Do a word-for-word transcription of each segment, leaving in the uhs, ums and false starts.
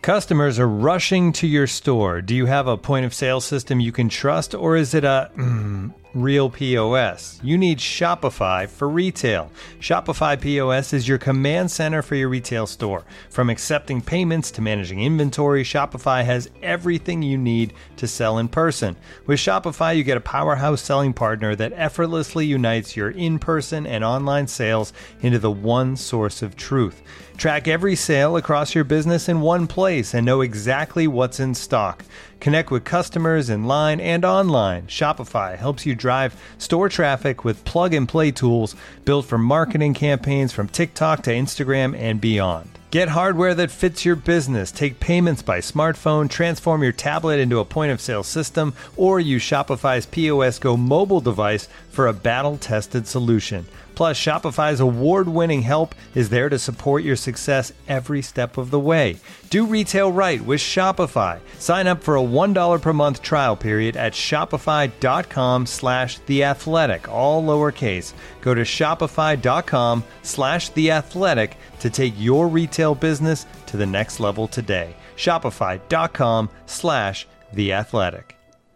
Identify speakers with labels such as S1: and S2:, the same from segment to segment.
S1: Customers are rushing to your store. Do you have a point of sale system you can trust, or is it a mm, real P O S? You need Shopify for retail. Shopify P O S is your command center for your retail store. From accepting payments to managing inventory, Shopify has everything you need to sell in person. With Shopify, you get a powerhouse selling partner that effortlessly unites your in-person and online sales into the one source of truth. Track every sale across your business in one place and know exactly what's in stock. Connect with customers in line and online. Shopify helps you drive store traffic with plug-and-play tools built for marketing campaigns from TikTok to Instagram and beyond. Get hardware that fits your business. Take payments by smartphone, transform your tablet into a point-of-sale system, or use Shopify's P O S Go mobile device for a battle-tested solution. Plus, Shopify's award-winning help is there to support your success every step of the way. Do retail right with Shopify. Sign up for a one dollar per month trial period at shopify.com slash theathletic, all lowercase. Go to shopify.com slash theathletic to take your retail business to the next level today. Shopify.com slash theathletic.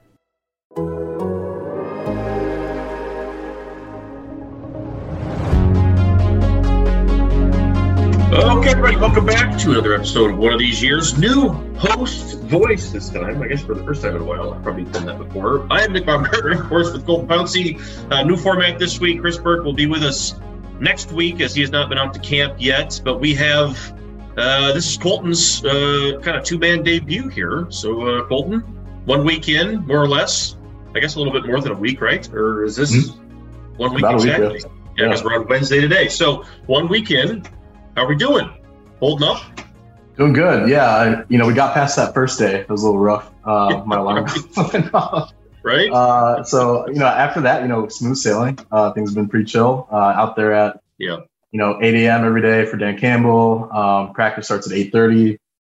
S2: Okay, everybody, welcome back to another episode of One of These Years. New host voice this time, I guess for the first time in a while. I've probably done that before. I am Nick Baumgartner, of course, with Colton Pouncey. Uh, new format this week. Chris Burke will be with us next week as he has not been out to camp yet. But we have, uh, this is Colton's uh, kind of two-man debut here. So, uh, Colton, one week in, more or less. I guess a little bit more than a week, right? Or is this mm-hmm. one week
S3: About
S2: exactly?
S3: Week,
S2: yeah, because yeah, we're on Wednesday today. So, one week in. How are we doing? Holding up?
S3: Doing good. Yeah. I, you know, we got past that first day. It was a little rough. Uh, my alarm went off.
S2: Right.
S3: Uh, so, you know, after that, you know, smooth sailing. Uh, things have been pretty chill uh, out there at,
S2: yeah.
S3: you know, eight a.m. every day for Dan Campbell. Um, practice starts at eight thirty.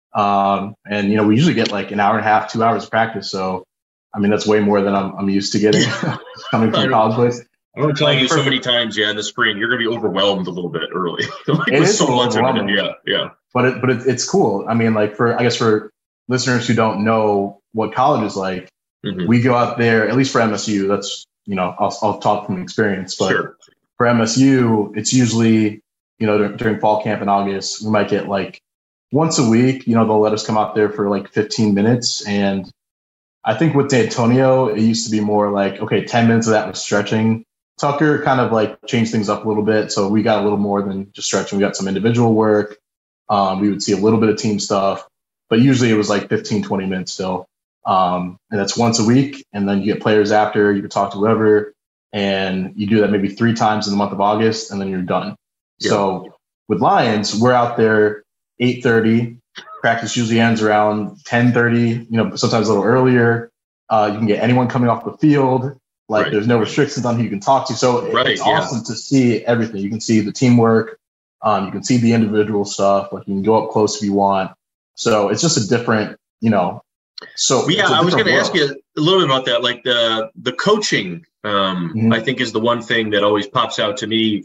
S3: Um, and, you know, we usually get like an hour and a half, two hours of practice. So, I mean, that's way more than I'm, I'm used to getting coming from college place.
S2: I'm going to tell you so many times, yeah, in the spring, you're going to be overwhelmed a little bit early. like
S3: it is
S2: so much
S3: overwhelming.
S2: Yeah, yeah.
S3: But it, but it, it's cool. I mean, like for, I guess for listeners who don't know what college is like, mm-hmm. we go out there, at least for M S U, that's, you know, I'll, I'll talk from experience, but
S2: sure.
S3: for M S U, it's usually, you know, during fall camp in August, we might get like once a week, you know, they'll let us come out there for like fifteen minutes. And I think with D'Antonio, it used to be more like, okay, ten minutes of that was stretching. Tucker kind of like changed things up a little bit. So we got a little more than just stretching. We got some individual work. Um, we would see a little bit of team stuff, but usually it was like fifteen, twenty minutes still. Um, and that's once a week. And then you get players after, you can talk to whoever, and you do that maybe three times in the month of August, and then you're done. Yeah. So with Lions, we're out there eight thirty. Practice usually ends around ten thirty, you know, sometimes a little earlier. Uh, you can get anyone coming off the field. Like right. There's no restrictions on who you can talk to. So
S2: right,
S3: it's
S2: yeah.
S3: awesome to see everything. You can see the teamwork. Um, you can see the individual stuff. Like you can go up close if you want. So it's just a different, you know. So
S2: yeah, I was going to ask you a little bit about that. Like the the coaching, um, mm-hmm. I think is the one thing that always pops out to me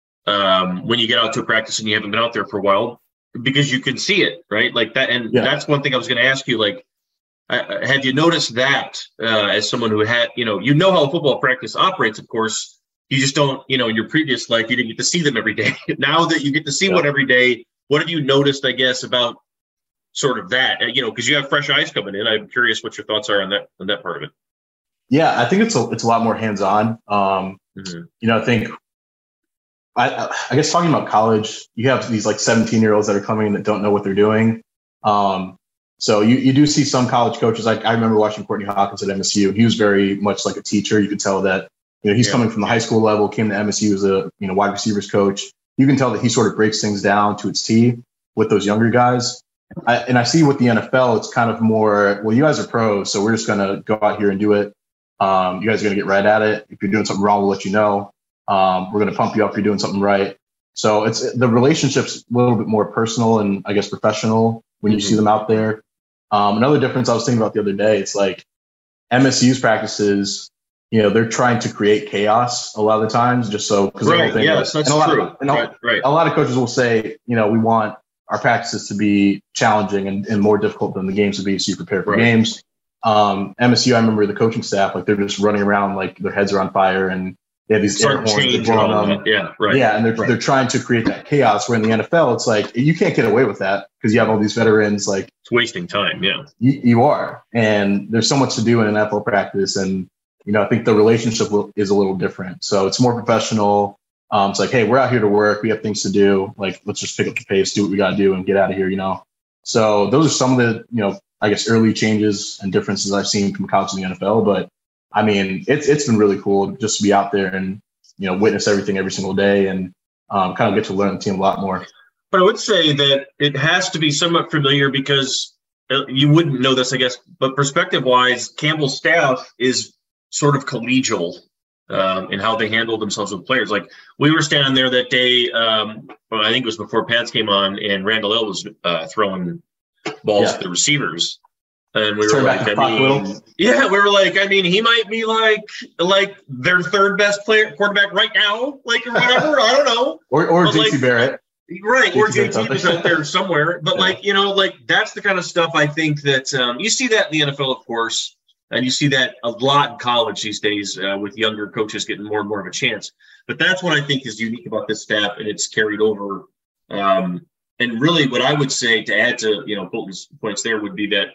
S2: um, when you get out to a practice and you haven't been out there for a while, because you can see it, right? Like that, and yeah. that's one thing I was going to ask you. Like, Uh, have you noticed that uh, as someone who had, you know, you know how football practice operates, of course, you just don't, you know, in your previous life, you didn't get to see them every day. Now that you get to see yeah. one every day, what have you noticed, I guess, about sort of that, uh, you know, because you have fresh eyes coming in. I'm curious what your thoughts are on that, on that part of it.
S3: Yeah, I think it's a, it's a lot more hands-on. Um, mm-hmm. You know, I think, I, I guess talking about college, you have these like seventeen year olds that are coming in that don't know what they're doing. Um, So you, you do see some college coaches. Like I remember watching Courtney Hawkins at M S U. He was very much like a teacher. You could tell that, you know, he's yeah. coming from the high school level, came to M S U as a, you know, wide receivers coach. You can tell that he sort of breaks things down to its T with those younger guys. I, and I see with the N F L, it's kind of more, well, you guys are pros, so we're just going to go out here and do it. Um, you guys are going to get right at it. If you're doing something wrong, we'll let you know. Um, we're going to pump you up if you're doing something right. So it's the relationship's a little bit more personal and I guess professional when you mm-hmm. see them out there. Um, another difference I was thinking about the other day, it's like M S U's practices, you know, they're trying to create chaos a lot of the times just so. Cause
S2: right. Yes, that's
S3: and a lot
S2: true.
S3: Of, and
S2: right,
S3: a,
S2: right.
S3: a lot of coaches will say, you know, we want our practices to be challenging and, and more difficult than the games would be, so you prepare for right. games. Um, M S U, I remember the coaching staff, like they're just running around like their heads are on fire and they have these air horns blowing on.
S2: Yeah, right.
S3: Yeah, and they're right. they're trying to create that chaos. Where in the N F L, it's like you can't get away with that because you have all these veterans. Like
S2: it's wasting time. Yeah,
S3: you, you are, and there's so much to do in an N F L practice, and you know I think the relationship will, is a little different. So it's more professional. Um, it's like, hey, we're out here to work. We have things to do. Like, let's just pick up the pace, do what we got to do, and get out of here. You know. So those are some of the you know. I guess early changes and differences I've seen from college to the N F L. But I mean, it's it's been really cool just to be out there and, you know, witness everything every single day and um, kind of get to learn the team a lot more.
S2: But I would say that it has to be somewhat familiar because you wouldn't know this, I guess, but perspective wise, Campbell's staff is sort of collegial um, in how they handle themselves with players. Like we were standing there that day, um, well, I think it was before Pats came on and Randall L was uh, throwing balls yeah. to the receivers, and we were like, I mean, yeah, we were like, I mean, he might be like, like their third best player quarterback right now, like or whatever. I don't know,
S3: or or J T
S2: like,
S3: Barrett,
S2: right? Or J T is out there somewhere, but yeah. like you know, like that's the kind of stuff I think that um, you see that in the N F L, of course, and you see that a lot in college these days uh, with younger coaches getting more and more of a chance. But that's what I think is unique about this staff, and it's carried over. Um, And really what I would say to add to, you know, Colton's points there would be that,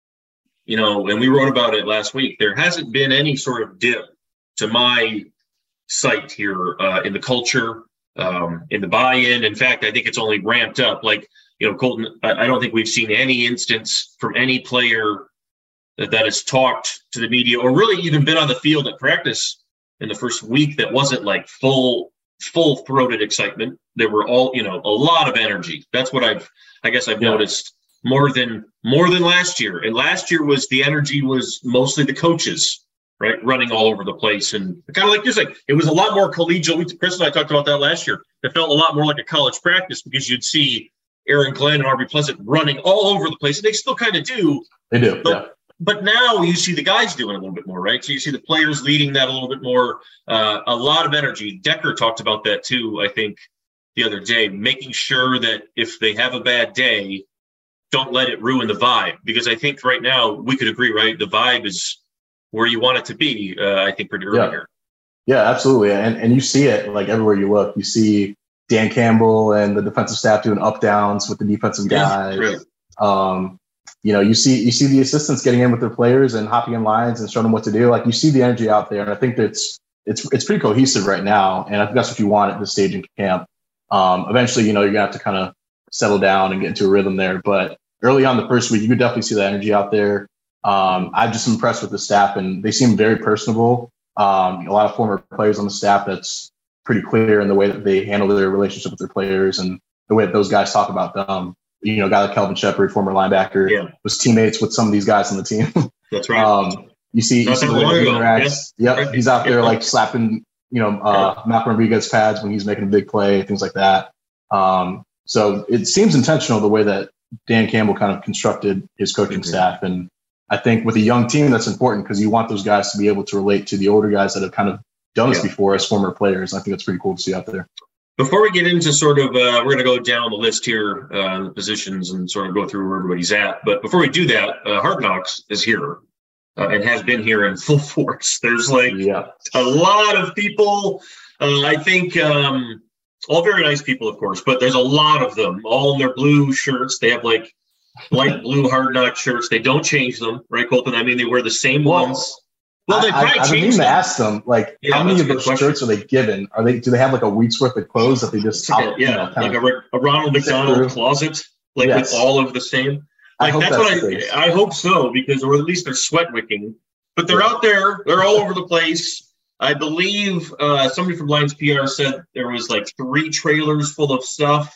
S2: you know, and we wrote about it last week, there hasn't been any sort of dip to my sight here uh, in the culture, um, in the buy-in. In fact, I think it's only ramped up. Like, you know, Colton, I, I don't think we've seen any instance from any player that, that has talked to the media or really even been on the field at practice in the first week that wasn't like full full-throated excitement. There were all, you know, a lot of energy. That's what I've, I guess I've yeah. noticed more than, more than last year. And last year was the energy was mostly the coaches, right? Running all over the place. And kind of like you're saying, it was a lot more collegial. We, Chris and I talked about that last year. It felt a lot more like a college practice because you'd see Aaron Glenn and Arby Pleasant running all over the place. And they still kind of do.
S3: They do,
S2: but,
S3: yeah.
S2: But now you see the guys doing it a little bit more, right? So you see the players leading that a little bit more, uh, a lot of energy. Decker talked about that too, I think, the other day, making sure that if they have a bad day, don't let it ruin the vibe. Because I think right now we could agree, right? The vibe is where you want it to be, uh, I think, pretty early
S3: yeah.
S2: here.
S3: Yeah, absolutely. And and you see it like everywhere you look. You see Dan Campbell and the defensive staff doing up downs with the defensive guys. Yeah, right. Um, you know, you see you see the assistants getting in with their players and hopping in lines and showing them what to do. Like you see the energy out there, and I think that's it's it's pretty cohesive right now. And I think that's what you want at this stage in camp. Um, eventually, you know, you're gonna have to kind of settle down and get into a rhythm there. But early on the first week, you could definitely see the energy out there. Um, I'm just impressed with the staff, and they seem very personable. Um, a lot of former players on the staff that's pretty clear in the way that they handle their relationship with their players and the way that those guys talk about them. You know, a guy like Kelvin Shepard, former linebacker, yeah. was teammates with some of these guys on the team.
S2: That's right.
S3: um, you see, you see the way he interacts. Yep, yeah. He's out there yeah. like slapping, you know, uh, Malcolm Rodriguez pads when he's making a big play, things like that. Um, so it seems intentional the way that Dan Campbell kind of constructed his coaching mm-hmm. staff. And I think with a young team, that's important because you want those guys to be able to relate to the older guys that have kind of done this yeah. before as former players. I think that's pretty cool to see out there.
S2: Before we get into sort of, uh, we're going to go down the list here, uh, the positions and sort of go through where everybody's at. But before we do that, uh, Hard Knocks is here uh, and has been here in full force. There's like yeah. a lot of people, uh, I think, um, all very nice people, of course, but there's a lot of them all in their blue shirts. They have like light blue Hard Knock shirts. They don't change them, right, Colton? I mean, they wear the same well, ones.
S3: Well, they probably I, I've been to ask them, like, yeah, how many of those question. shirts are they given? Are they? Do they have like a week's worth of clothes that they just
S2: like a, yeah, you know, like a, a Ronald McDonald closet, like yes. with all of the same? Like that's, that's what I. I hope so because, or at least they're sweat wicking. But they're yeah. out there. They're all over the place. I believe uh, somebody from Lions P R said there was like three trailers full of stuff,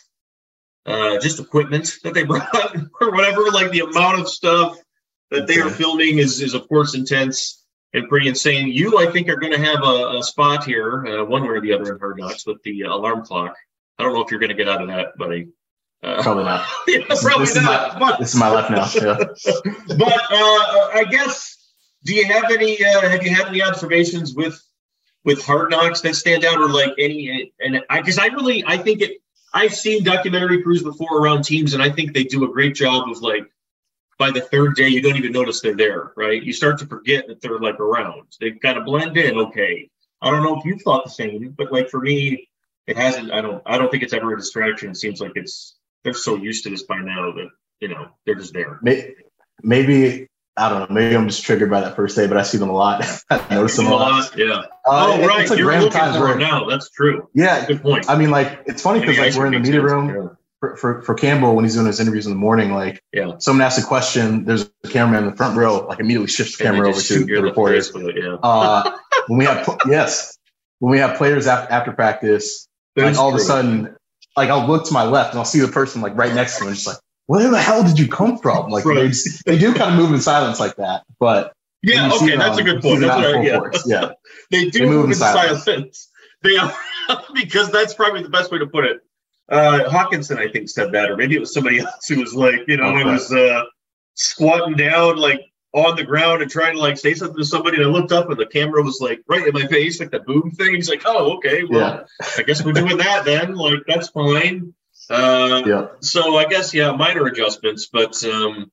S2: uh, just equipment that they brought or whatever. Like the amount of stuff that they are filming is is of course intense. And pretty insane. You, I think, are going to have a, a spot here, uh, one way or the other in Hard Knocks with the uh, alarm clock. I don't know if you're going to get out of that, buddy.
S3: Uh, probably not.
S2: yeah,
S3: this,
S2: probably
S3: this
S2: not.
S3: Is my,
S2: but,
S3: this is my life now. Yeah.
S2: but uh, I guess, do you have any? Uh, have you had any observations with with Hard Knocks that stand out, or like any? And I, because I really, I think it I've seen documentary crews before around teams, and I think they do a great job of like, by the third day, you don't even notice they're there, right? You start to forget that they're like around. They kind of blend in. Okay. I don't know if you thought the same, but like for me, it hasn't, I don't, I don't think it's ever a distraction. It seems like it's, they're so used to this by now that, you know, they're just there.
S3: Maybe, maybe I don't know. Maybe I'm just triggered by that first day, but I see them a lot. I notice them a lot.
S2: Yeah.
S3: Uh,
S2: oh, right.
S3: Like
S2: You're looking
S3: times
S2: for
S3: where,
S2: it now. That's true.
S3: Yeah.
S2: Good point.
S3: I mean, like, it's funny because like we're in the media room
S2: yeah.
S3: for, for, for Campbell when he's doing his interviews in the morning. Like,
S2: yeah.
S3: someone asks a question, there's a camera in the front row, like immediately shifts the camera over to the reporter.
S2: Yeah.
S3: Uh, when we have, yes, when we have players after, after practice, like all true. of a sudden, like I'll look to my left and I'll see the person like right next to me, and just like, where the hell did you come from? Like right. they, just, they do kind of move in silence like that, but
S2: yeah, okay, them, that's a good point. That's right, yeah.
S3: yeah,
S2: they do they move, move in silence. silence. They are, because that's probably the best way to put it. Uh, Hawkinson, I think, said that, or maybe it was somebody else who was like, you know, okay. I was uh, squatting down like on the ground and trying to like say something to somebody, and I looked up and the camera was like right in my face, like the boom thing. He's like, oh, okay, well, yeah. I guess we're doing that then. Like that's fine. Uh, yeah. So I guess, yeah, minor adjustments, but um,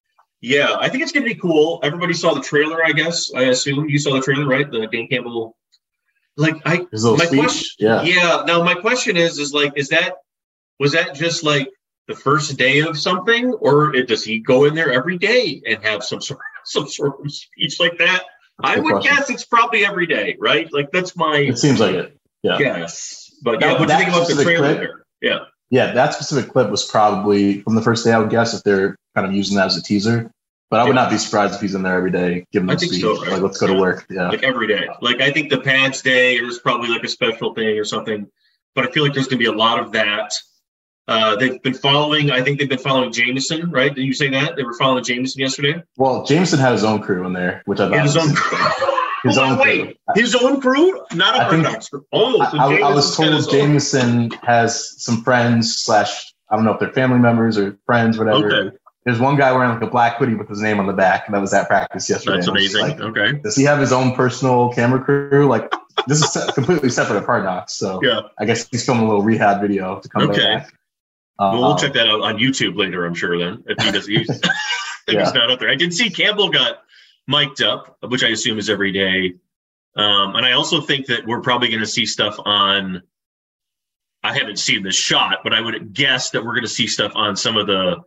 S2: yeah, I think it's going to be cool. Everybody saw the trailer, I guess. I assume you saw the trailer, right? The Dan Campbell. Like, I,
S3: His little
S2: my
S3: speech.
S2: question,
S3: yeah.
S2: Yeah. Now, my question is, is like, is that, was that just like the first day of something, or it, does he go in there every day and have some sort, some sort of speech like that? I would question. guess it's probably every day, right? Like, that's my.
S3: It seems like it. Yeah.
S2: Yes. But yeah, what do you think about the trailer clip, there? Yeah.
S3: Yeah, that specific clip was probably from the first day, I would guess, if they're kind of using that as a teaser. But I would yeah. not be surprised if he's in there every day, giving them speech. So, right? Like, let's go yeah. to work. Yeah.
S2: Like every day. Like, I think the pads day is probably like a special thing or something. But I feel like there's going to be a lot of that. Uh, they've been following, I think they've been following Jameson, right? Did you say that? They were following Jameson yesterday?
S3: Well, Jameson had his own crew in there, which I thought
S2: his own crew. His own wait, crew. His own crew? Not a Hard crew. Oh, so
S3: I, I was told Jameson has some friends slash, I don't know if they're family members or friends, whatever. Okay. There's one guy wearing like a black hoodie with his name on the back, and that was at practice yesterday.
S2: That's amazing. Like, okay.
S3: Does he have his own personal camera crew? Like, this is completely separate of Hard Knocks. So yeah. I guess he's filming a little rehab video to come
S2: okay.
S3: back.
S2: Well, um, we'll check that out on YouTube later, I'm sure, then, if he does use if yeah. he's not out there. I did see Campbell got mic'd up, which I assume is every day. Um, and I also think that we're probably going to see stuff on, I haven't seen this shot, but I would guess that we're going to see stuff on some of the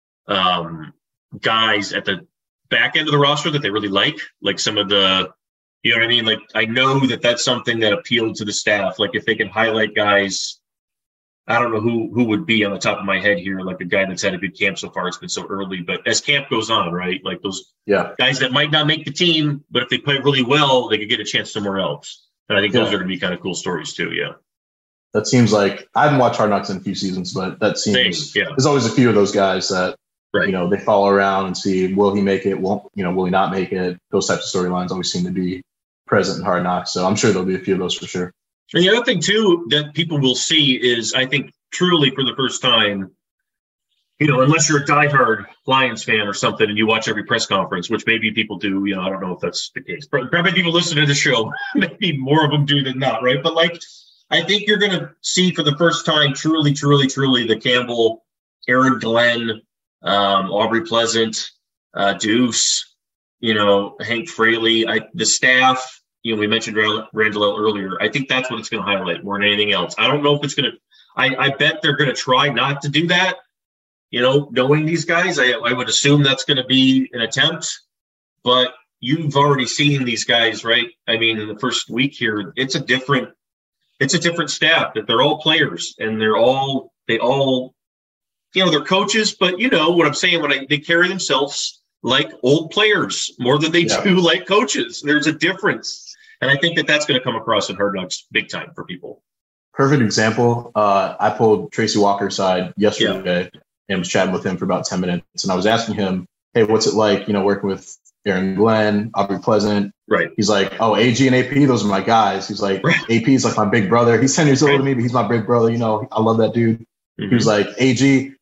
S2: um, guys at the back end of the roster that they really like, like some of the, you know what I mean? Like, I know that that's something that appealed to the staff. Like, if they can highlight guys, I don't know who who would be on the top of my head here, like a guy that's had a good camp so far. It's been so early, but as camp goes on, right? Like those
S3: yeah.
S2: guys that might not make the team, but if they play really well, they could get a chance somewhere else. And I think yeah. those are going to be kind of cool stories too. Yeah.
S3: That seems like I haven't watched Hard Knocks in a few seasons, but that seems
S2: Same, yeah.
S3: there's always a few of those guys that right. you know they follow around and see will he make it, won't you know will he not make it? Those types of storylines always seem to be present in Hard Knocks, so I'm sure there'll be a few of those for sure.
S2: And the other thing too that people will see is I think truly for the first time, you know, unless you're a diehard Lions fan or something and you watch every press conference, which maybe people do, you know, I don't know if that's the case. Probably people listen to the show, maybe more of them do than not, right? But like, I think you're going to see for the first time, truly, truly, truly, the Campbell, Aaron Glenn, um, Aubrey Pleasant, uh, Deuce, you know, Hank Fraley, I, the staff, you know, we mentioned Randall earlier. I think that's what it's going to highlight more than anything else. I don't know if it's going to, I, I bet they're going to try not to do that. You know, knowing these guys, I, I would assume that's going to be an attempt. But you've already seen these guys, right? I mean, in the first week here, it's a different, it's a different staff. That they're all players, and they're all, they all, you know, they're coaches. But you know what I'm saying when I, they carry themselves like old players more than they yeah. do like coaches. There's a difference, and I think that that's going to come across in Hard Knocks big time for people.
S3: Perfect example. Uh, I pulled Tracy Walker aside yesterday yeah. and was chatting with him for about ten minutes. And I was asking him, hey, what's it like, you know, working with Aaron Glenn, Aubrey Pleasant?
S2: Right.
S3: He's like, oh, A G and A P, those are my guys. He's like, right. A P is like my big brother. He's ten years older right. than me, but he's my big brother. You know, I love that dude. Mm-hmm. He was like, A G,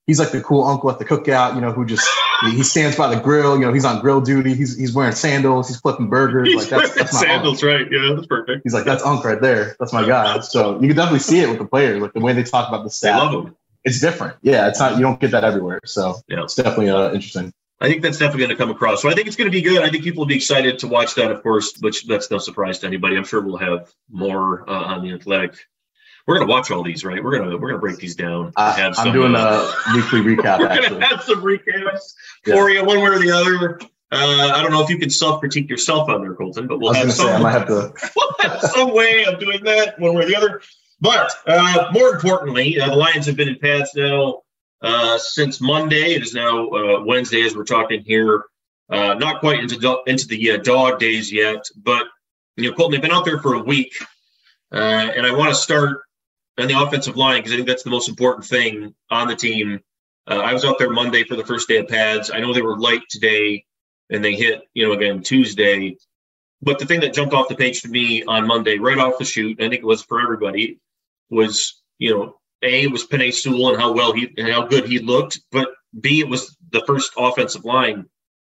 S3: he's like the cool uncle at the cookout, you know, who just he stands by the grill. You know, he's on grill duty. He's he's wearing sandals. He's flipping burgers.
S2: He's
S3: like that's, that's my
S2: sandals,
S3: uncle.
S2: right? Yeah, that's perfect.
S3: He's like, that's Unc right there. That's my guy. So you can definitely see it with the players, like the way they talk about the staff.
S2: They love him.
S3: It's different. Yeah, it's not. You don't get that everywhere. So
S2: yeah.
S3: It's definitely uh, interesting.
S2: I think that's definitely going to come across. So I think it's going to be good. I think people will be excited to watch that, of course, which that's no surprise to anybody. I'm sure we'll have more uh, on the Athletic. We're going to watch all these, right? We're going to we're going to break these down.
S3: Uh,
S2: have some,
S3: I'm doing
S2: uh,
S3: a weekly recap.
S2: We're going to have some recaps for yeah. you, one way or the other. Uh, I don't know if you can self-critique yourself on there, Colton, but we'll have some.
S3: Say, I might have to.
S2: We'll have some way of doing that, one way or the other. But uh, more importantly, uh, the Lions have been in pads now uh, since Monday. It is now uh, Wednesday as we're talking here. Uh, not quite into do- into the uh, dog days yet, but you know, Colton, they've been out there for a week, uh, and I want to start on the offensive line because I think that's the most important thing on the team. Uh, I was out there Monday for the first day of pads. I know they were light today, and they hit, you know, again Tuesday. But the thing that jumped off the page to me on Monday, right off the shoot, I think it was for everybody, was, you know, A, was Penei Sewell and how well he and how good he looked, but B, it was the first offensive line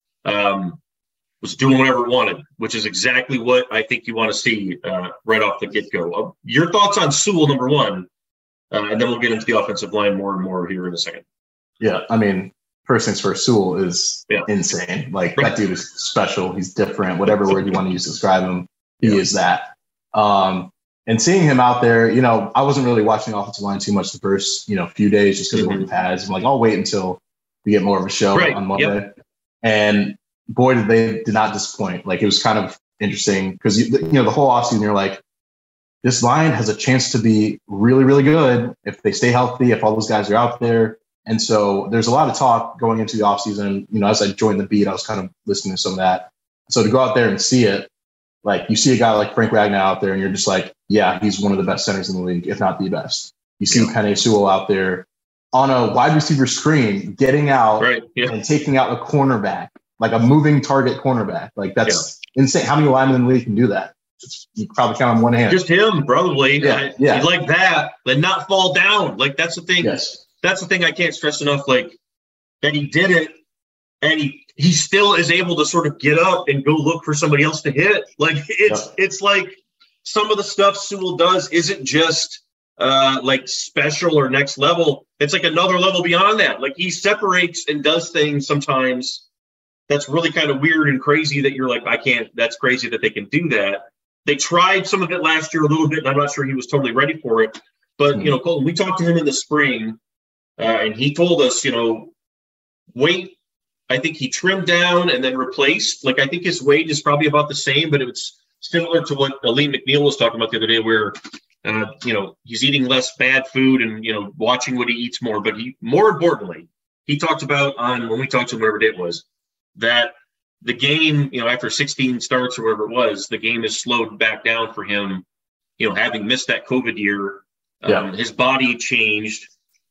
S2: um, was doing whatever it wanted, which is exactly what I think you want to see uh, right off the get-go. Uh, your thoughts on Sewell, number one, uh, and then we'll get into the offensive line more and more here in a second.
S3: Yeah, I mean, first things first, Sewell is
S2: yeah.
S3: insane. Like, right. That dude is special. He's different. Whatever word you want to use to describe him, he yeah. is that. Um, and seeing him out there, you know, I wasn't really watching the offensive line too much the first, you know, few days just because mm-hmm. it wasn't pads. I'm like, I'll wait until we get more of a show
S2: right.
S3: on Monday.
S2: Yep.
S3: And boy, did they did not disappoint. Like, it was kind of interesting because, you, you know, the whole offseason, you're like, this line has a chance to be really, really good if they stay healthy, if all those guys are out there. And so there's a lot of talk going into the offseason. You know, as I joined the beat, I was kind of listening to some of that. So to go out there and see it, like, you see a guy like Frank Ragnow out there and you're just like, yeah, he's one of the best centers in the league, if not the best. You see yeah. Penei Sewell out there on a wide receiver screen, getting out
S2: right. yeah.
S3: and taking out a cornerback, like a moving target cornerback. Like, that's yeah. insane. How many linemen in the league can do that? It's, you can probably count on one hand.
S2: Just him, probably.
S3: Yeah, yeah.
S2: He'd like that, and not fall down. Like, that's the thing.
S3: Yes.
S2: That's the thing I can't stress enough, like, that he did it, and he, he still is able to sort of get up and go look for somebody else to hit. Like, it's yeah. it's like some of the stuff Sewell does isn't just, uh, like, special or next level. It's like another level beyond that. Like, he separates and does things sometimes that's really kind of weird and crazy that you're like, I can't – that's crazy that they can do that. They tried some of it last year a little bit, and I'm not sure he was totally ready for it. But, mm-hmm. you know, Colton, we talked to him in the spring – Uh, and he told us, you know, weight, I think he trimmed down and then replaced. Like, I think his weight is probably about the same, but it was similar to what Aleem McNeil was talking about the other day where, uh, you know, he's eating less bad food and, you know, watching what he eats more. But he, more importantly, he talked about on when we talked to him, whatever day it was, that the game, you know, after sixteen starts or whatever it was, the game has slowed back down for him, you know, having missed that COVID year. Um, yeah. His body changed.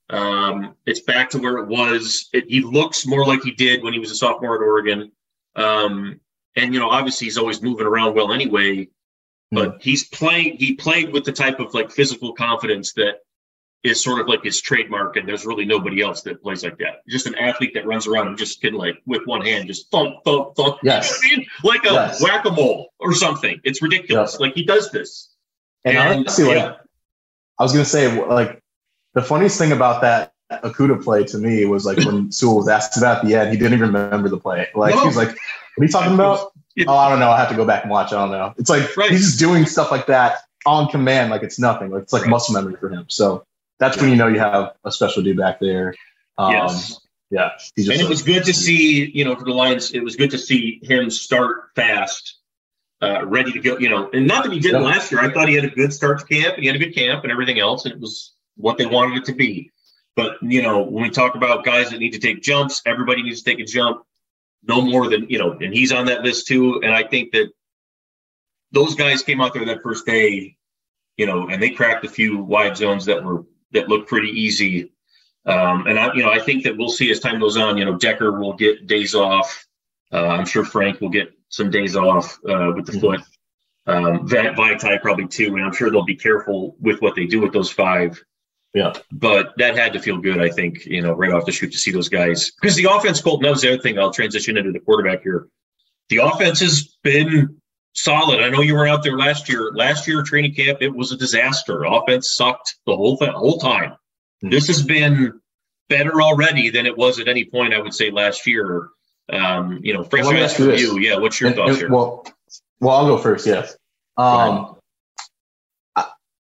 S2: Um, it's back to where it was. It, he looks more like he did when he was a sophomore at Oregon. Um, and, you know, obviously he's always moving around well anyway, but mm-hmm. he's playing, he played with the type of like physical confidence that is sort of like his trademark. And there's really nobody else that plays like that. Just an athlete that runs around and just can like with one hand, just thump, thump, thump.
S3: Yes.
S2: You know what I mean? Like a yes. whack-a-mole or something. It's ridiculous. Yes. Like he does this.
S3: And, and honestly, yeah. like, I was going to say, like, the funniest thing about that Okudah play to me was like when Sewell was asked about the end, he didn't even remember the play. Like no. He's like, "What are you talking about?" Yeah. Oh, I don't know. I have to go back and watch. I don't know. It's like right. he's just doing stuff like that on command, like it's nothing. Like it's like right. muscle memory for him. So that's yeah. when you know you have a special dude back there. Um, yes. Yeah.
S2: He's just and it was good to see, you know, for the Lions, it was good to see him start fast, uh, ready to go. You know, and not that he didn't yeah. last year. I thought he had a good start to camp. And he had a good camp and everything else, and it was what they wanted it to be. But, you know, when we talk about guys that need to take jumps, everybody needs to take a jump, no more than, you know, and he's on that list too. And I think that those guys came out there that first day, you know, and they cracked a few wide zones that were, that looked pretty easy. Um, and I, you know, I think that we'll see as time goes on, you know, Decker will get days off. Uh, I'm sure Frank will get some days off uh, with the mm-hmm. foot. Um, Vitae probably too. And I'm sure they'll be careful with what they do with those five.
S3: Yeah.
S2: But that had to feel good, I think, you know, right off the shoot to see those guys. Because the offense, Colton, that was the other thing. I'll transition into the quarterback here. The offense has been solid. I know you were out there last year. Last year, training camp, it was a disaster. Offense sucked the whole th- whole time. Mm-hmm. This has been better already than it was at any point, I would say, last year. Um, you know, fresh eyes from you. Yeah, what's your
S3: and,
S2: thoughts
S3: and,
S2: here?
S3: Well, well, I'll go first, yes. Um, I,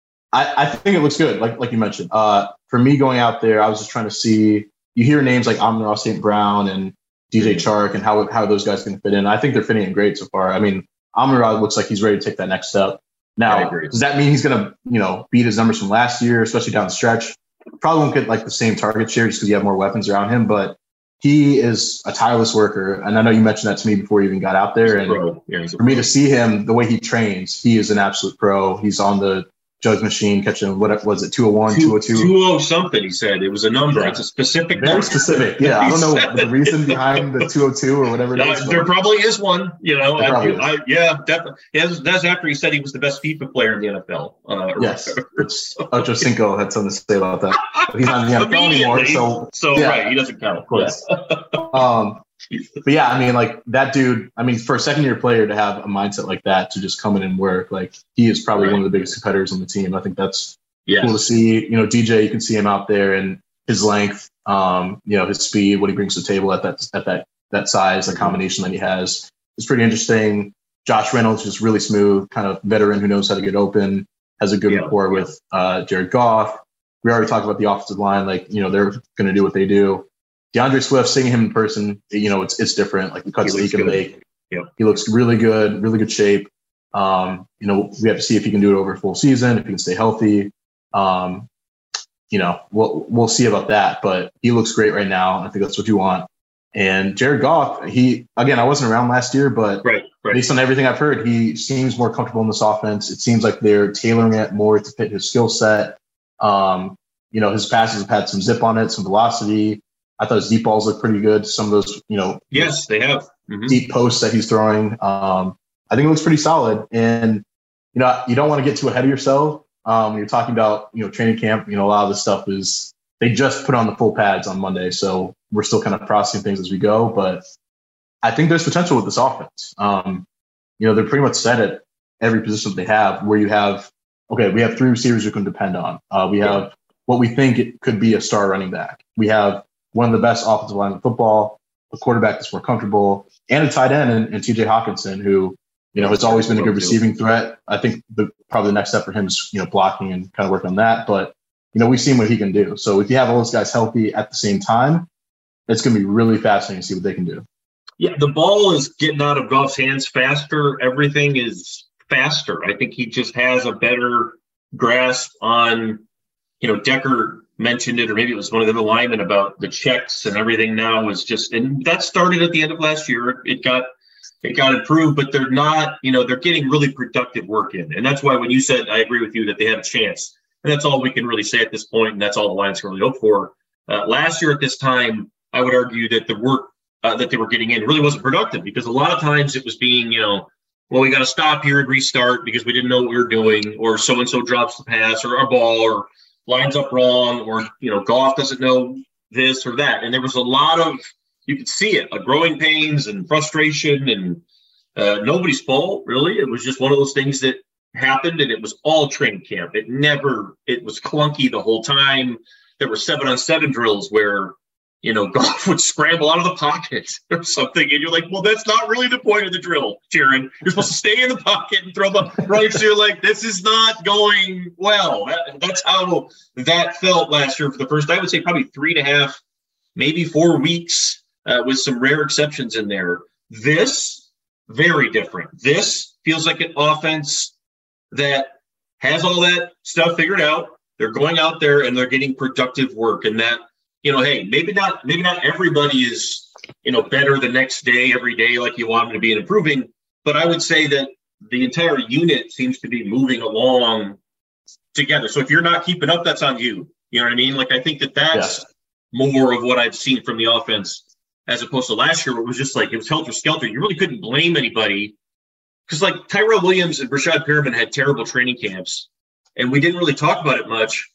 S3: I think it looks good, like like you mentioned. Uh, for me going out there, I was just trying to see, you hear names like Amon-Ra Saint Brown and D J Chark and how how those guys can fit in. I think they're fitting in great so far. I mean, Amon-Ra looks like he's ready to take that next step. Now, does that mean he's going to, you know, beat his numbers from last year, especially down the stretch? Probably won't get like the same target share just because you have more weapons around him, but he is a tireless worker. And I know you mentioned that to me before you even got out there. And yeah, for me to see him, the way he trains, he is an absolute pro. He's on the judge machine catching, what was it, two oh one, two oh two?
S2: two oh something, he said. It was a number. Yeah. It's a specific
S3: Very
S2: number.
S3: specific. Yeah, I don't know the reason behind the two oh two or whatever it
S2: no,
S3: is.
S2: There probably is one, you know. I,
S3: I,
S2: I, yeah, definitely. Yeah, that's after he said he was the best FIFA player in the N F L. Uh,
S3: yes. Ocho Cinco had something to say about that. But he's not in the N F L anymore, so.
S2: So, yeah, right, he doesn't count. Of
S3: course. Yeah. um, but yeah, I mean, like that dude, I mean, for a second year player to have a mindset like that, to just come in and work, like he is probably right. one of the biggest competitors on the team. I think that's yes. cool to see. You know, D J, you can see him out there and his length, um, you know, his speed, what he brings to the table at that, at that, that size, the combination that he has is pretty interesting. Josh Reynolds is really smooth, kind of veteran who knows how to get open, has a good yeah. rapport with uh, Jared Goff. We already talked about the offensive line, like, you know, they're going to do what they do. DeAndre Swift, seeing him in person, you know, it's it's different. Like the cuts that he can make.
S2: Yeah.
S3: He looks really good, really good shape. Um, you know, we have to see if he can do it over a full season, if he can stay healthy. Um, you know, we'll we'll see about that. But he looks great right now. I think that's what you want. And Jared Goff, he again, I wasn't around last year, but
S2: right, right.
S3: based on everything I've heard, he seems more comfortable in this offense. It seems like they're tailoring it more to fit his skill set. Um, you know, his passes have had some zip on it, some velocity. I thought his deep balls look pretty good. Some of those, you know,
S2: yes, they have mm-hmm.
S3: deep posts that he's throwing. Um, I think it looks pretty solid. And you know, you don't want to get too ahead of yourself um, when you're talking about, you know, training camp. You know, a lot of this stuff is they just put on the full pads on Monday, so we're still kind of processing things as we go. But I think there's potential with this offense. Um, you know, they're pretty much set at every position that they have. Where you have, okay, we have three receivers you can depend on. Uh, we have yeah. what we think it could be a star running back. We have one of the best offensive line in football, a quarterback that's more comfortable, and a tight end in, in T J Hawkinson, who, you know, has always been a good receiving threat. I think the probably the next step for him is, you know, blocking and kind of working on that. But, you know, we've seen what he can do. So if you have all those guys healthy at the same time, it's going to be really fascinating to see what they can do.
S2: Yeah, the ball is getting out of Goff's hands faster. Everything is faster. I think he just has a better grasp on, you know, Decker mentioned it, or maybe it was one of the linemen about the checks and everything now is just, and that started at the end of last year. It got, it got improved, but they're not, you know, they're getting really productive work in. And that's why when you said, I agree with you that they have a chance, and that's all we can really say at this point, and that's all the Lions can really hope for. Uh, last year at this time, I would argue that the work uh, that they were getting in really wasn't productive, because a lot of times it was being, you know, well, we got to stop here and restart because we didn't know what we were doing, or so-and-so drops the pass or our ball, or lines up wrong, or, you know, Goff doesn't know this or that. And there was a lot of, you could see it, a growing pains and frustration, and uh, nobody's fault, really. It was just one of those things that happened, and it was all training camp. It never, it was clunky the whole time. There were seven on seven drills where, you know, Goff would scramble out of the pocket or something. And you're like, well, that's not really the point of the drill, Jaron. You're supposed to stay in the pocket and throw the right. So you're like, this is not going well. That, that's how that felt last year for the first, I would say probably three and a half, maybe four weeks uh, with some rare exceptions in there. This, very different. This feels like an offense that has all that stuff figured out. They're going out there and they're getting productive work, and that, you know, hey, maybe not, maybe not everybody is, you know, better the next day, every day, like you want them to be and improving. But I would say that the entire unit seems to be moving along together. So if you're not keeping up, that's on you. You know what I mean? Like, I think that that's yeah. more of what I've seen from the offense, as opposed to last year, where it was just like, it was helter-skelter. You really couldn't blame anybody. Because like Tyrell Williams and Rashad Perriman had terrible training camps, and we didn't really talk about it much,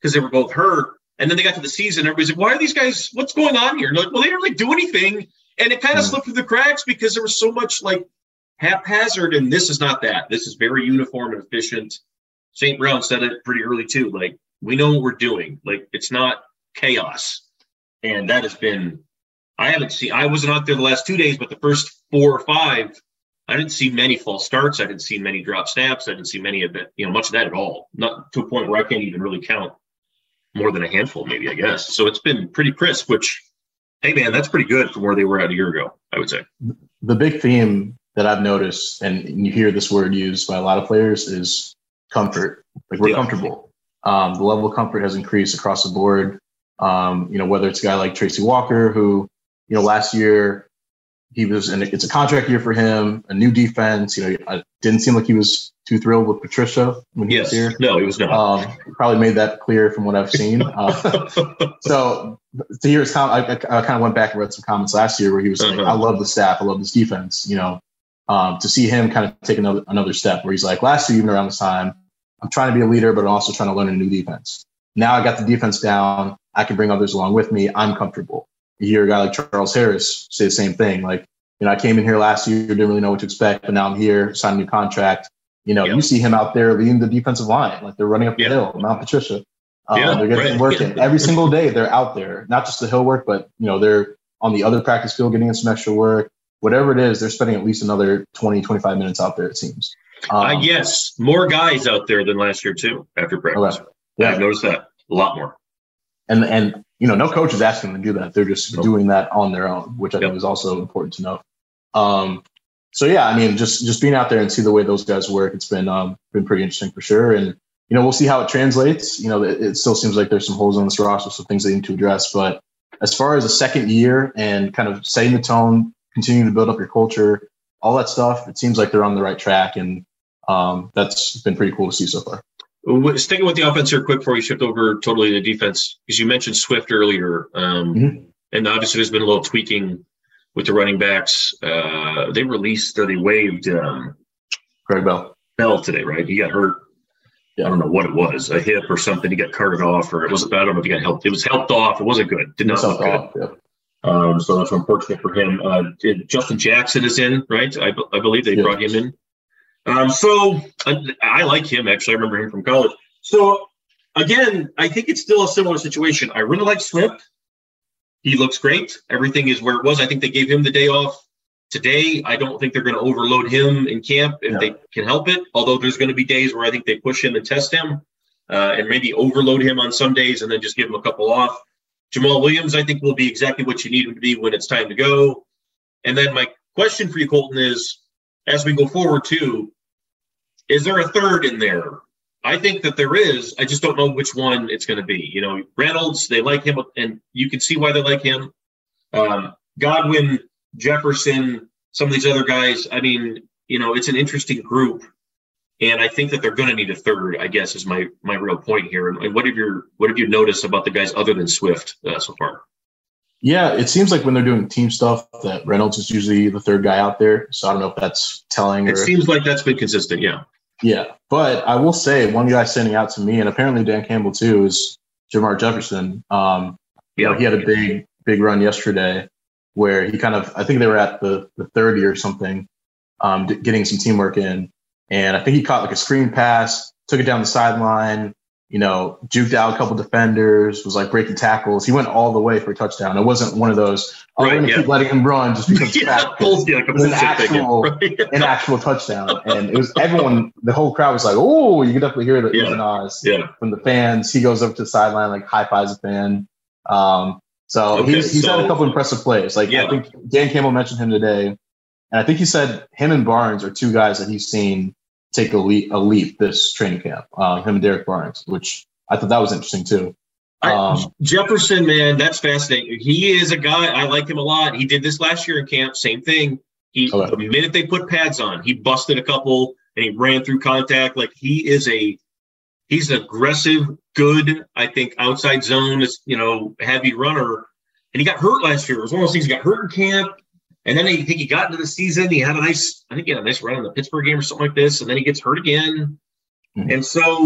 S2: because they were both hurt. And then they got to the season. Everybody's like, why are these guys, what's going on here? And like, well, they didn't really do anything. And it kind of mm. slipped through the cracks because there was so much like haphazard. And this is not that. This is very uniform and efficient. Saint Brown said it pretty early too. Like, we know what we're doing. Like, it's not chaos. And that has been, I haven't seen, I wasn't out there the last two days, but the first four or five, I didn't see many false starts. I didn't see many drop snaps. I didn't see many of it, you know, much of that at all. Not to a point where I can't even really count more than a handful, maybe, I guess. So it's been pretty crisp, which, hey, man, that's pretty good from where they were at a year ago, I would say.
S3: The big theme that I've noticed, and you hear this word used by a lot of players, is comfort. Like, we're yeah. comfortable. Um, the level of comfort has increased across the board. Um, you know, whether it's a guy like Tracy Walker, who, you know, last year he was, and it's a contract year for him, a new defense. You know, it didn't seem like he was too thrilled with Patricia when he
S2: yes.
S3: was here.
S2: No, he was not.
S3: Um, probably made that clear from what I've seen. Uh, so to hear his comment, I, I, I kind of went back and read some comments last year where he was uh-huh. like, I love the staff. I love this defense. You know, um, to see him kind of take another, another step where he's like, last year, even around this time, I'm trying to be a leader, but I'm also trying to learn a new defense. Now I got the defense down. I can bring others along with me. I'm comfortable. You hear a guy like Charles Harris say the same thing. Like, you know, I came in here last year, didn't really know what to expect, but now I'm here, signed a new contract. You know, yep. you see him out there leading the defensive line, like they're running up the yep. hill, Mount Patricia. Um, yeah, they're getting right. work in. Every single day they're out there, not just the hill work, but, you know, they're on the other practice field getting in some extra work. Whatever it is, they're spending at least another twenty, twenty-five minutes out there, it seems. Um,
S2: uh, yes, more guys out there than last year, too, after practice. Okay. Yeah. I've noticed that a lot more.
S3: And, and you know, no coach is asking them to do that. They're just nope. doing that on their own, which I yep. think is also important to know. Um, so, yeah, I mean, just just being out there and see the way those guys work, it's been um, been pretty interesting for sure. And, you know, we'll see how it translates. You know, it, it still seems like there's some holes on this roster, some things they need to address. But as far as a second year and kind of setting the tone, continuing to build up your culture, all that stuff, it seems like they're on the right track. And um, that's been pretty cool to see so far.
S2: Sticking with the offense here quick before we shift over totally to defense, because you mentioned Swift earlier. Um, mm-hmm. And obviously there's been a little tweaking with the running backs. Uh, they released or they waived um,
S3: Greg Bell.
S2: Bell today, right? He got hurt. Yeah. I don't know what it was, a hip or something. He got carted off, or it wasn't. I don't know if he got helped. It was helped off. It wasn't good. Did not look good. Off, yeah. Um, so that's unfortunate for him. Uh, Justin Jackson is in, right? I, I believe they yeah. brought him in. Um, so I, I like him, actually. I remember him from college. So, again, I think it's still a similar situation. I really like Swift. He looks great. Everything is where it was. I think they gave him the day off today. I don't think they're going to overload him in camp if yeah. they can help it, although there's going to be days where I think they push him and test him uh, and maybe overload him on some days and then just give him a couple off. Jamal Williams, I think, will be exactly what you need him to be when it's time to go. And then my question for you, Colton, is as we go forward, too, is there a third in there? I think that there is. I just don't know which one it's going to be. You know, Reynolds, they like him, and you can see why they like him. Um, Godwin, Jefferson, some of these other guys. I mean, you know, it's an interesting group, and I think that they're going to need a third, I guess, is my my real point here. And, and what have you what have you noticed about the guys other than Swift uh, so far?
S3: Yeah, it seems like when they're doing team stuff that Reynolds is usually the third guy out there. So I don't know if that's telling.
S2: It
S3: or
S2: seems like that's been consistent, yeah.
S3: Yeah, but I will say one guy standing out to me, and apparently Dan Campbell too, is Jamar Jefferson. Um, yeah, you know, he had a big, big run yesterday where he kind of, I think they were at the, the thirty or something, um, getting some teamwork in. And I think he caught like a screen pass, took it down the sideline, you know, juked out a couple defenders, was like breaking tackles. He went all the way for a touchdown. It wasn't one of those, oh, right, we're going to yeah. keep letting him run just because
S2: yeah,
S3: fat. Yeah, it was an actual, right. an actual touchdown. And it was everyone, the whole crowd was like, oh, you can definitely hear the
S2: yeah.
S3: Nas
S2: yeah.
S3: from the fans. He goes up to the sideline, like high fives a fan. Um, so okay, he's, he's so, had a couple impressive plays. Like yeah. I think Dan Campbell mentioned him today. And I think he said him and Barnes are two guys that he's seen take a leap, a leap this training camp, uh, him and Derek Barnes, which I thought that was interesting too. Um,
S2: I, Jefferson, man, that's fascinating. He is a guy, I like him a lot. He did this last year in camp, same thing. He, okay. The minute they put pads on, he busted a couple and he ran through contact. Like he is a, he's an aggressive, good, I think, outside zone, is you know, heavy runner. And he got hurt last year. It was one of those things, he got hurt in camp. And then I think he got into the season. He had a nice, I think he had a nice run in the Pittsburgh game or something like this. And then he gets hurt again. Mm-hmm. And so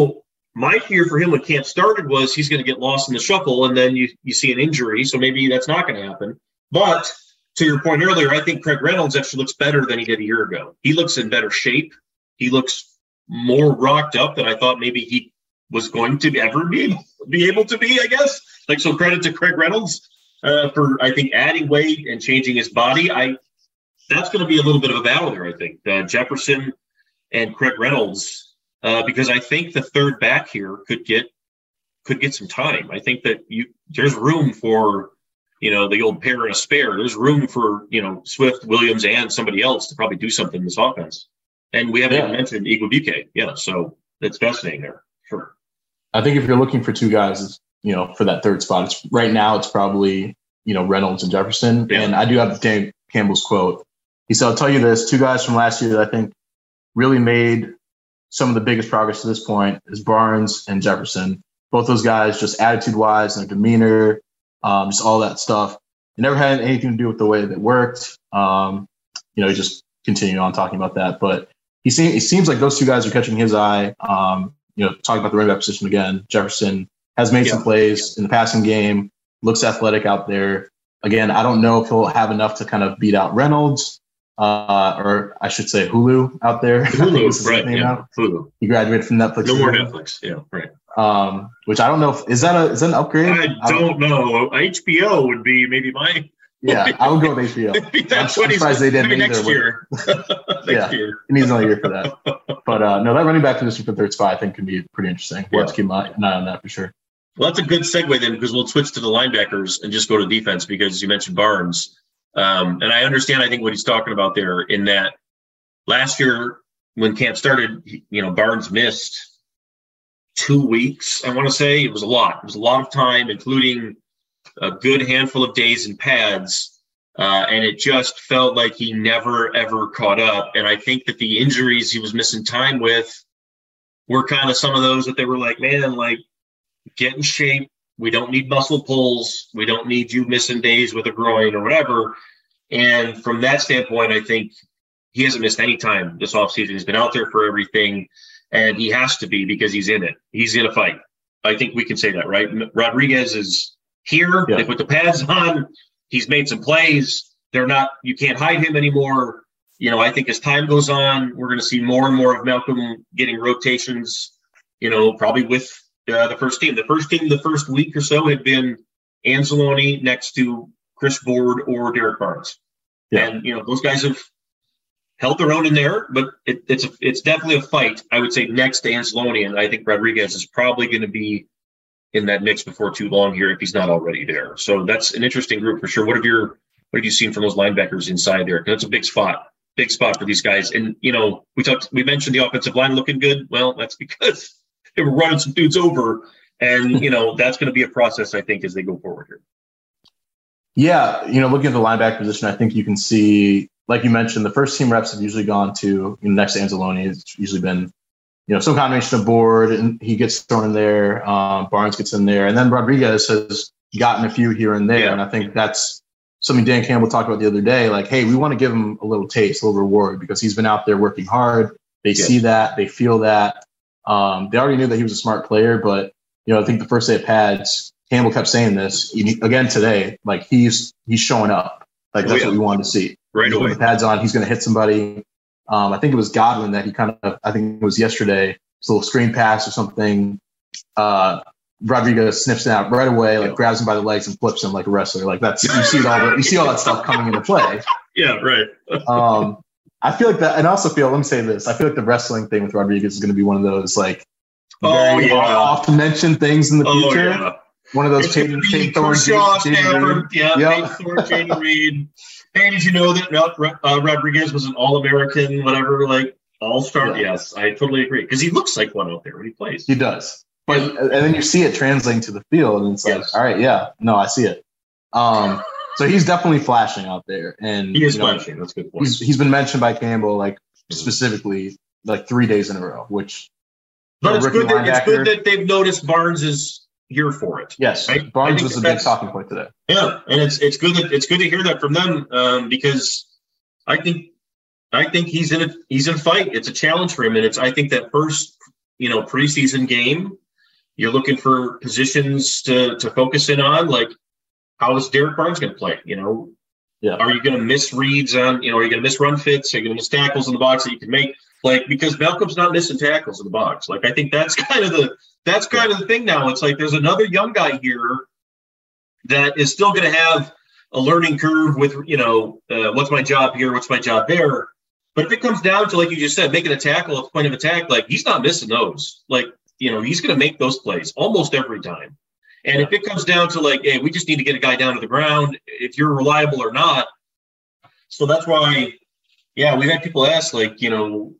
S2: my fear for him when camp started was he's going to get lost in the shuffle, and then you, you see an injury. So maybe that's not going to happen. But to your point earlier, I think Craig Reynolds actually looks better than he did a year ago. He looks in better shape. He looks more rocked up than I thought maybe he was going to ever be, be able to be, I guess. Like, so credit to Craig Reynolds uh, for, I think, adding weight and changing his body. I That's going to be a little bit of a battle there, I think. Uh, Jefferson and Craig Reynolds, uh, because I think the third back here could get could get some time. I think that you there's room for, you know, the old pair and a spare. There's room for, you know, Swift, Williams, and somebody else to probably do something in this offense. And we haven't
S3: yeah.
S2: even mentioned Igwebuike. Yeah, so it's fascinating there. Sure.
S3: I think if you're looking for two guys, you know, for that third spot, it's, right now it's probably, you know, Reynolds and Jefferson. Yeah. And I do have Dan Campbell's quote. He said, I'll tell you this, two guys from last year that I think really made some of the biggest progress to this point is Barnes and Jefferson. Both those guys, just attitude-wise and their demeanor, um, just all that stuff. It never had anything to do with the way that it worked. Um, you know, he just continued on talking about that. But he seems, it seems like those two guys are catching his eye. Um, you know, talking about the running back position again, Jefferson has made yeah. some plays in the passing game, looks athletic out there. Again, I don't know if he'll have enough to kind of beat out Reynolds. Uh, or I should say Hulu out there.
S2: Hulu, right, yeah, now. Hulu.
S3: He graduated from Netflix.
S2: No more Netflix, yeah, right.
S3: Um, which I don't know, if, is that a is that an upgrade?
S2: I don't I know. H B O would be maybe my...
S3: Yeah, I would go with H B O.
S2: That's
S3: I'm
S2: what
S3: surprised they didn't
S2: maybe
S3: either.
S2: Next year. next
S3: yeah,
S2: year.
S3: He needs another year for that. But uh, no, that running back position for third spot I think can be pretty interesting. We'll
S2: yeah.
S3: have to keep an eye on that for sure.
S2: Well, that's a good segue then, because we'll switch to the linebackers and just go to defense, because you mentioned Barnes. Um, and I understand, I think, what he's talking about there, in that last year when camp started, you know, Barnes missed two weeks, I want to say. It was a lot. It was a lot of time, including a good handful of days in pads. Uh, and it just felt like he never, ever caught up. And I think that the injuries he was missing time with were kind of some of those that they were like, man, like, get in shape. We don't need muscle pulls. We don't need you missing days with a groin or whatever. And from that standpoint, I think he hasn't missed any time this offseason. He's been out there for everything, and he has to be, because he's in it. He's in a fight. I think we can say that, right? Rodriguez is here. Yeah. They put the pads on. He's made some plays. They're not, you can't hide him anymore. You know, I think as time goes on, we're going to see more and more of Malcolm getting rotations, you know, probably with Uh, the first team. The first team, the first week or so, had been Anzalone next to Chris Board or Derek Barnes. Yeah. And, you know, those guys have held their own in there, but it, it's a, it's definitely a fight, I would say, next to Anzalone. And I think Rodriguez is probably going to be in that mix before too long here, if he's not already there. So that's an interesting group for sure. What have your, what have you seen from those linebackers inside there? That's a big spot, big spot for these guys. And, you know, we talked, we mentioned the offensive line looking good. Well, that's because they were running some dudes over, and, you know, that's going to be a process, I think, as they go forward here.
S3: Yeah, you know, looking at the linebacker position, I think you can see, like you mentioned, the first team reps have usually gone to, you know, next to Anzalone. It's usually been, you know, some combination of Board, and he gets thrown in there, um, Barnes gets in there, and then Rodriguez has gotten a few here and there, yeah. and I think that's something Dan Campbell talked about the other day, like, hey, we want to give him a little taste, a little reward, because he's been out there working hard. They yeah. see that, they feel that. Um, they already knew that he was a smart player, but, you know, I think the first day of pads, Campbell kept saying this he, again today, like he's he's showing up. Like that's oh, yeah. what we wanted to see.
S2: Right away.
S3: With the pads on, he's going to hit somebody. Um, I think it was Godwin that he kind of, I think it was yesterday, it's a little screen pass or something. Uh, Rodriguez sniffs it out right away, like yeah. grabs him by the legs and flips him like a wrestler. Like that's, you see all the, you see all that stuff coming into play.
S2: Yeah, right.
S3: um, I feel like that, and I also feel, let me say this, I feel like the wrestling thing with Rodriguez is going to be one of those, like,
S2: oh, yeah.
S3: often mentioned things in the
S2: oh,
S3: future.
S2: Yeah.
S3: One of those Peyton Thorne,
S2: yeah, Peyton Thorne, Jaden Reed. Hey, did you know that uh, Rodriguez was an All-American, whatever, like, All-Star? Yeah. Yes, I totally agree. Because he looks like one out there when he plays.
S3: He does. But and then you see it translating to the field, and it's like, yes. all right, yeah, no, I see it. Um, so he's definitely flashing out there, and
S2: he is
S3: you know,
S2: flashing. That's a good point.
S3: He's, he's been mentioned by Campbell, like mm-hmm. specifically, like three days in a row. Which,
S2: but it's good that it's good that they've noticed Barnes is here for it.
S3: Yes, right? Barnes was a big talking point today.
S2: Yeah, and it's it's good that it's good to hear that from them um, because I think I think he's in a he's in a fight. It's a challenge for him, and it's I think that first you know, preseason game. You're looking for positions to, to focus in on, like how is Derek Barnes going to play? You know, yeah. Are you going to miss reads on, you know, are you going to miss run fits? Are you going to miss tackles in the box that you can make? Like, because Malcolm's not missing tackles in the box. Like, I think that's kind of the, that's kind of the thing now. It's like, there's another young guy here that is still going to have a learning curve with, you know, uh, what's my job here? What's my job there? But if it comes down to, like you just said, making a tackle at the point of attack, like he's not missing those. Like, you know, he's going to make those plays almost every time. And yeah. if it comes down to like, hey, we just need to get a guy down to the ground, if you're reliable or not. So that's why, yeah, we've had people ask, like, you know,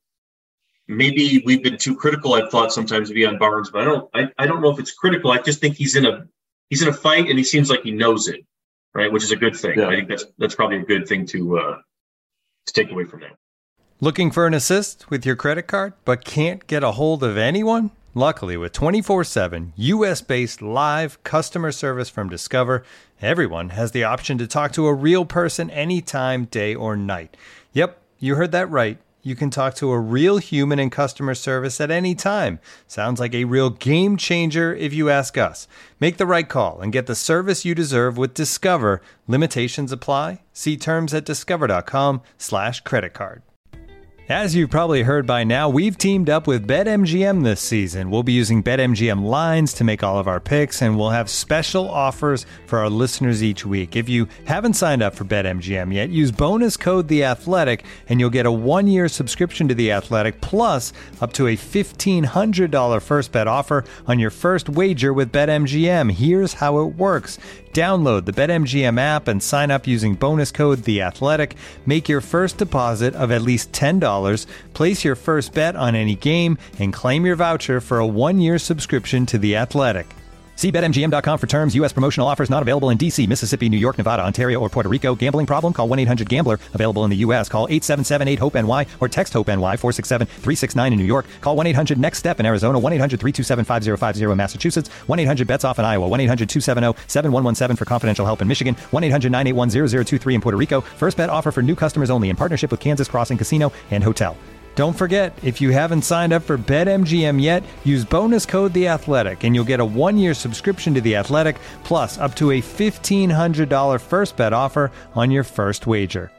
S2: maybe we've been too critical, I've thought sometimes to be on Barnes, but I don't, I, I don't know if it's critical. I just think he's in a, he's in a fight and he seems like he knows it, right? Which is a good thing. Yeah. I think that's, that's probably a good thing to, uh, to take away from that.
S1: Looking for an assist with your credit card, but can't get a hold of anyone? Luckily, with twenty-four seven U S-based live customer service from Discover, everyone has the option to talk to a real person anytime, day or night. Yep, you heard that right. You can talk to a real human in customer service at any time. Sounds like a real game changer if you ask us. Make the right call and get the service you deserve with Discover. Limitations apply. See terms at discover.com slash credit card. As you've probably heard by now, we've teamed up with BetMGM this season. We'll be using BetMGM lines to make all of our picks, and we'll have special offers for our listeners each week. If you haven't signed up for BetMGM yet, use bonus code The Athletic, and you'll get a one-year subscription to The Athletic, plus up to a fifteen hundred dollars first bet offer on your first wager with BetMGM. Here's how it works. Download the BetMGM app and sign up using bonus code The Athletic. Make your first deposit of at least ten dollars. Place your first bet on any game and claim your voucher for a one-year subscription to The Athletic. See Bet M G M dot com for terms. U S promotional offers not available in D C, Mississippi, New York, Nevada, Ontario, or Puerto Rico. Gambling problem? Call one eight hundred gambler. Available in the U S. Call eight seven seven eight hope N Y or text HOPE-NY four six seven three six nine in New York. Call one eight hundred next step in Arizona. one eight hundred three two seven five zero five zero in Massachusetts. one eight hundred bets off in Iowa. one eight hundred two seven zero seven one one seven for confidential help in Michigan. one eight hundred nine eight one zero zero two three in Puerto Rico. First bet offer for new customers only in partnership with Kansas Crossing Casino and Hotel. Don't forget, if you haven't signed up for BetMGM yet, use bonus code The Athletic, and you'll get a one-year subscription to The Athletic, plus up to a fifteen hundred dollars first bet offer on your first wager.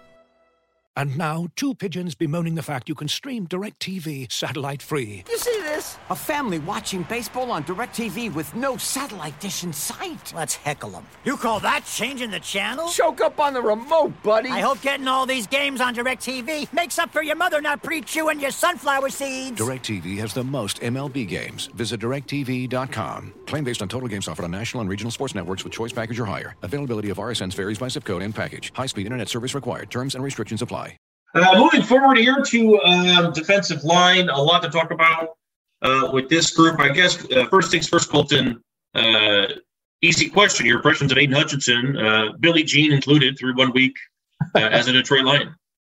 S4: And now, two pigeons bemoaning the fact you can stream DirecTV satellite-free.
S5: You see this? A family watching baseball on DirecTV with no satellite dish in sight.
S6: Let's heckle them. You call that changing the channel?
S5: Choke up on the remote, buddy.
S6: I hope getting all these games on DirecTV makes up for your mother not pre-chewing your sunflower seeds.
S4: DirecTV has the most M L B games. Visit direct T V dot com. Claim based on total games offered on national and regional sports networks with choice package or higher. Availability of R S Ns varies by zip code and package. High-speed internet service required. Terms and restrictions apply.
S2: Uh, moving forward here to uh, defensive line, a lot to talk about uh, with this group. I guess uh, first things first, Colton, uh, easy question. Your impressions of Aiden Hutchinson, uh, Billie Jean included, through one week uh, as a Detroit Lion.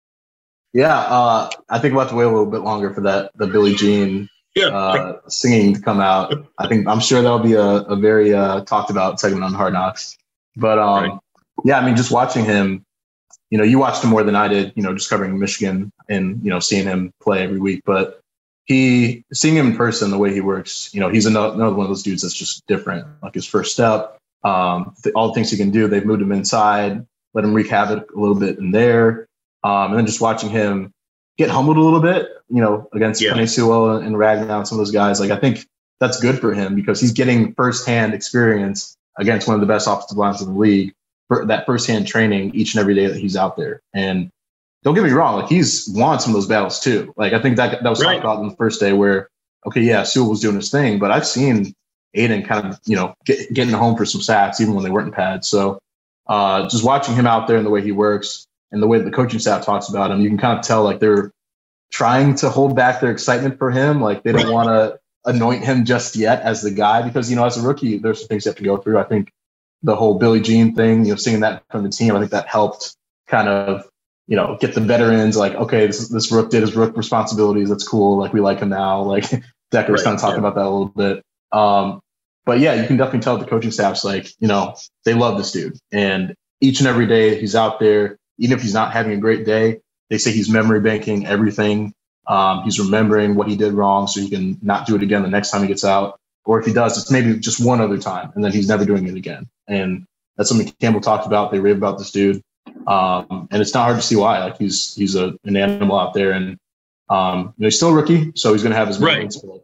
S3: Yeah, uh, I think we'll have to wait a little bit longer for that, the Billie Jean yeah. uh, singing to come out. I think, I'm sure that'll be a, a very uh, talked about segment on Hard Knocks. But um, right. yeah, I mean, just watching him, you know, you watched him more than I did, you know, just covering Michigan and, you know, seeing him play every week. But he, seeing him in person, the way he works, you know, he's another, another one of those dudes that's just different. Like his first step, um, the, all the things he can do, they've moved him inside, let him wreak havoc a little bit in there. Um, and then just watching him get humbled a little bit, you know, against yeah. Penei Sewell and Ragnow and some of those guys. Like, I think that's good for him because he's getting firsthand experience against one of the best offensive lines in the league. For that firsthand training each and every day that he's out there. And don't get me wrong, like he's won some of those battles too. Like I think that that was right. talked about in the first day where, okay, yeah, Sewell was doing his thing, but I've seen Aiden kind of, you know, get, getting home for some sacks even when they weren't in pads. So uh, just watching him out there and the way he works and the way that the coaching staff talks about him, you can kind of tell like they're trying to hold back their excitement for him. Like they don't want to anoint him just yet as the guy because, you know, as a rookie, there's some things you have to go through. I think the whole Billie Jean thing, you know, seeing that from the team, I think that helped kind of, you know, get the veterans like, okay, this this rook did his rook responsibilities. That's cool. Like we like him now. Like Decker was right, kind of talking yeah. about that a little bit. Um, but yeah, you can definitely tell the coaching staff's like, you know, they love this dude. And each and every day he's out there, even if he's not having a great day, they say he's memory banking everything Um, he's remembering what he did wrong so he can not do it again the next time he gets out. Or if he does, it's maybe just one other time, and then he's never doing it again. And that's something Campbell talked about. They rave about this dude. Um, and it's not hard to see why. Like he's he's a, an animal out there, and um, you know, he's still a rookie, so he's going to have his moments.
S2: Right.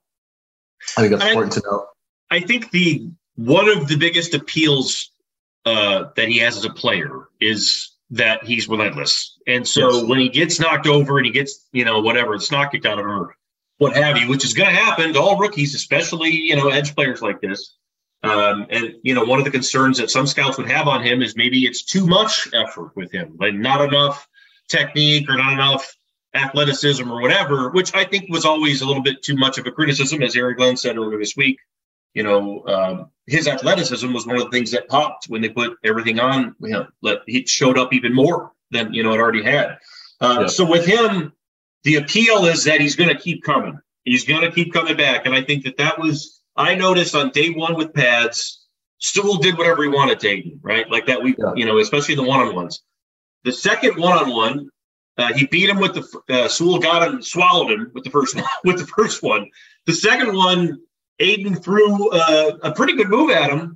S3: I think that's important I, to know.
S2: I think the one of the biggest appeals uh, that he has as a player is that he's relentless. And so yes. when he gets knocked over and he gets, you know, whatever, it's not kicked out of him or what have you, which is going to happen to all rookies, especially, you know, edge players like this. Um, and, you know, one of the concerns that some scouts would have on him is maybe it's too much effort with him, like not enough technique or not enough athleticism or whatever, which I think was always a little bit too much of a criticism, as Aaron Glenn said earlier this week. You know, um, his athleticism was one of the things that popped when they put everything on him. Let it showed up even more than, you know, it already had. Uh, yeah. So with him, the appeal is that he's going to keep coming. He's going to keep coming back. And I think that that was, I noticed on day one with pads, Sewell did whatever he wanted to Aiden, right? Like that week, yeah. you know, especially the one-on-ones. The second one-on-one, uh, he beat him with the, uh, Sewell got him, swallowed him with the first one, with the first one. The second one, Aiden threw uh, a pretty good move at him,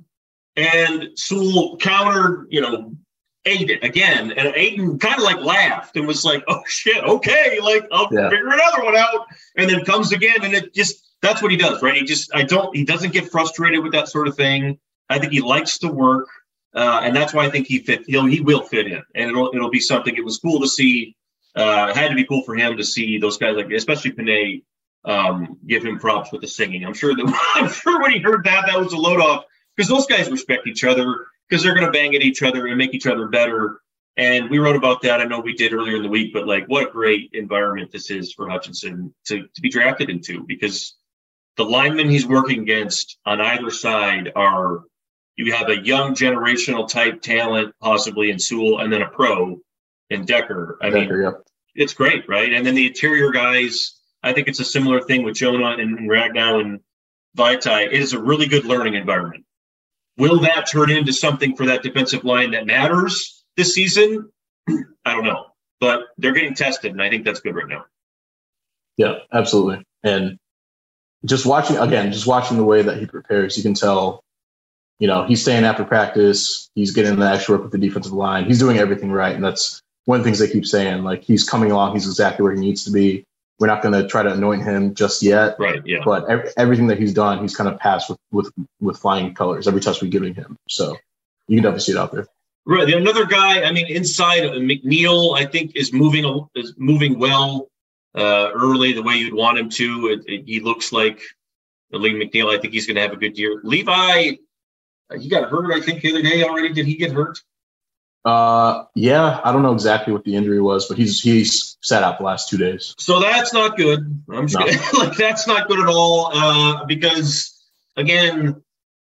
S2: and Sewell countered, you know, ate it again. And Aiden kind of like laughed and was like, oh, shit, okay, like I'll yeah. figure another one out. And then comes again, and it just, that's what he does, right? He just, I don't, he doesn't get frustrated with that sort of thing. I think he likes to work, uh, and that's why I think he fit, he'll, he will fit in. And it'll, it'll be something, it was cool to see, uh, it had to be cool for him to see those guys, like, especially Panay, Um, give him props with the singing. I'm sure that I'm sure when he heard that, that was a load off, because those guys respect each other, because they're going to bang at each other and make each other better. And we wrote about that. I know we did earlier in the week, but like, what a great environment this is for Hutchinson to, to be drafted into, because the linemen he's working against on either side are, you have a young generational type talent, possibly in Sewell, and then a pro in Decker. I Decker, mean, yeah. It's great, right? And then the interior guys, I think it's a similar thing with Jonah and, and Ragnow and Vaitai. It is a really good learning environment. Will that turn into something for that defensive line that matters this season? I don't know, but they're getting tested, and I think that's good right now.
S3: Yeah, absolutely. And just watching, again, just watching the way that he prepares, you can tell, you know, he's staying after practice. He's getting the extra work with the defensive line. He's doing everything right. And that's one of the things they keep saying, like, he's coming along. He's exactly where he needs to be. We're not going to try to anoint him just yet.
S2: Right, yeah.
S3: But every, everything that he's done, he's kind of passed with, with, with flying colors every touch we're giving him. So you can definitely see it out there.
S2: Right. Another guy, I mean, inside McNeil, I think, is moving is moving well uh, early the way you'd want him to. It, it, he looks like Lee McNeil. I think he's going to have a good year. Levi, he got hurt, I think, the other day already. Did he get hurt?
S3: Uh, yeah, I don't know exactly what the injury was, but he's he's sat out the last two days.
S2: So that's not good. I'm just no. gonna, like that's not good at all. Uh, because again,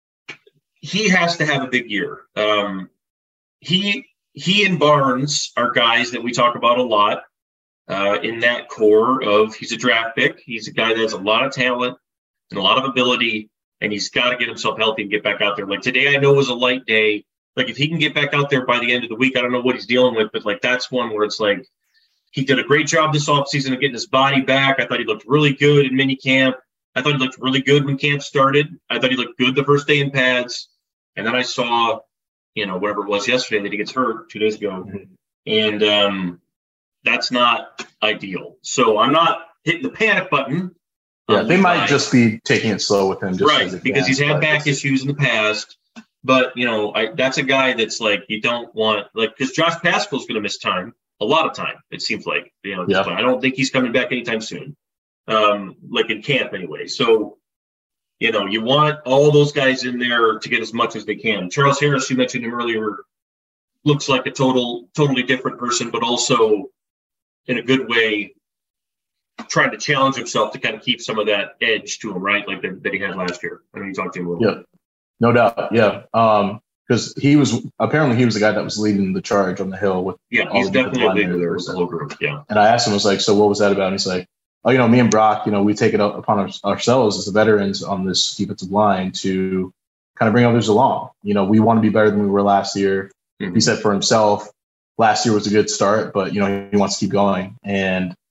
S2: he has to have a big year. Um, he he and Barnes are guys that we talk about a lot. Uh, in that core of he's a draft pick. He's a guy that has a lot of talent and a lot of ability, and he's got to get himself healthy and get back out there. Like today, I know was a light day. Like, if he can get back out there by the end of the week, I don't know what he's dealing with, but, like, that's one where it's like he did a great job this offseason of getting his body back. I thought he looked really good in minicamp. I thought he looked really good when camp started. I thought he looked good the first day in pads. And then I saw, you know, whatever it was yesterday that he gets hurt two days ago. And um, that's not ideal. So I'm not hitting the panic button.
S3: Yeah, they might just be taking it slow with him. Just
S2: right, because he's had back issues in the past. But, you know, I, that's a guy that's like, you don't want, like, because Josh Paschal's going to miss time, a lot of time, it seems like. You know, yeah. I don't think he's coming back anytime soon, um, like in camp anyway. So, you know, you want all those guys in there to get as much as they can. Charles Harris, you mentioned him earlier, looks like a total, totally different person, but also in a good way, trying to challenge himself to kind of keep some of that edge to him, right? Like that, that he had last year. I know you talked to him a little
S3: yeah.
S2: bit.
S3: No doubt, yeah. Um, because he was apparently he was the guy that was leading the charge on the hill with.
S2: Yeah, he's definitely a leader there with the whole group. Yeah.
S3: And I asked him, I was like, so what was that about? And he's like, oh, you know, me and Brock, you know, we take it upon our, ourselves as the veterans on this defensive line to kind of bring others along. You know, we want to be better than we were last year. Mm-hmm. He said for himself, last year was a good start, but you know, he wants to keep going. And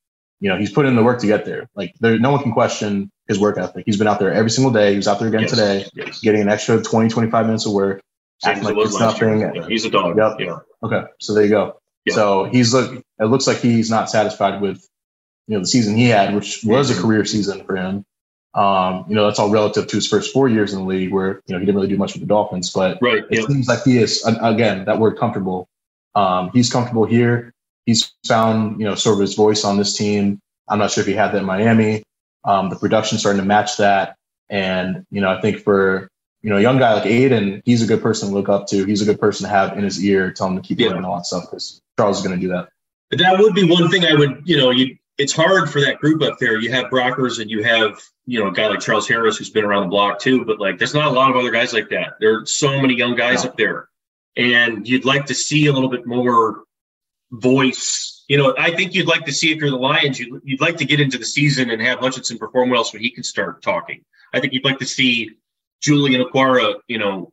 S3: you know, he's put in the work to get there. Like there, no one can question his work ethic. He's been out there every single day. He was out there again
S2: yes.
S3: today,
S2: yes.
S3: getting an extra twenty, twenty-five minutes of work.
S2: Same
S3: Acting like
S2: as
S3: it's
S2: last
S3: nothing.
S2: year. Yeah, he's a dog.
S3: Yep.
S2: Yeah.
S3: Okay. So there you go. Yeah. So he's look, it looks like he's not satisfied with, you know, the season he had, which was a career season for him. Um, you know, that's all relative to his first four years in the league where, you know, he didn't really do much with the Dolphins, but
S2: right.
S3: it
S2: yep.
S3: seems like he is, again, that word comfortable. Um, he's comfortable here. He's found, you know, sort of his voice on this team. I'm not sure if he had that in Miami. Um, the production's starting to match that. And, you know, I think for, you know, a young guy like Aiden, he's a good person to look up to. He's a good person to have in his ear, tell him to keep
S2: yeah.
S3: working on all that stuff because Charles is going to do that.
S2: That would be one thing I would, you know, you, it's hard for that group up there. You have Brockers and you have, you know, a guy like Charles Harris who's been around the block too, but like there's not a lot of other guys like that. There are so many young guys
S3: no.
S2: up there. And you'd like to see a little bit more voice. You know, I think you'd like to see if you're the Lions, you'd, you'd like to get into the season and have Hutchinson perform well so he can start talking. I think you'd like to see Julian Okwara, you know,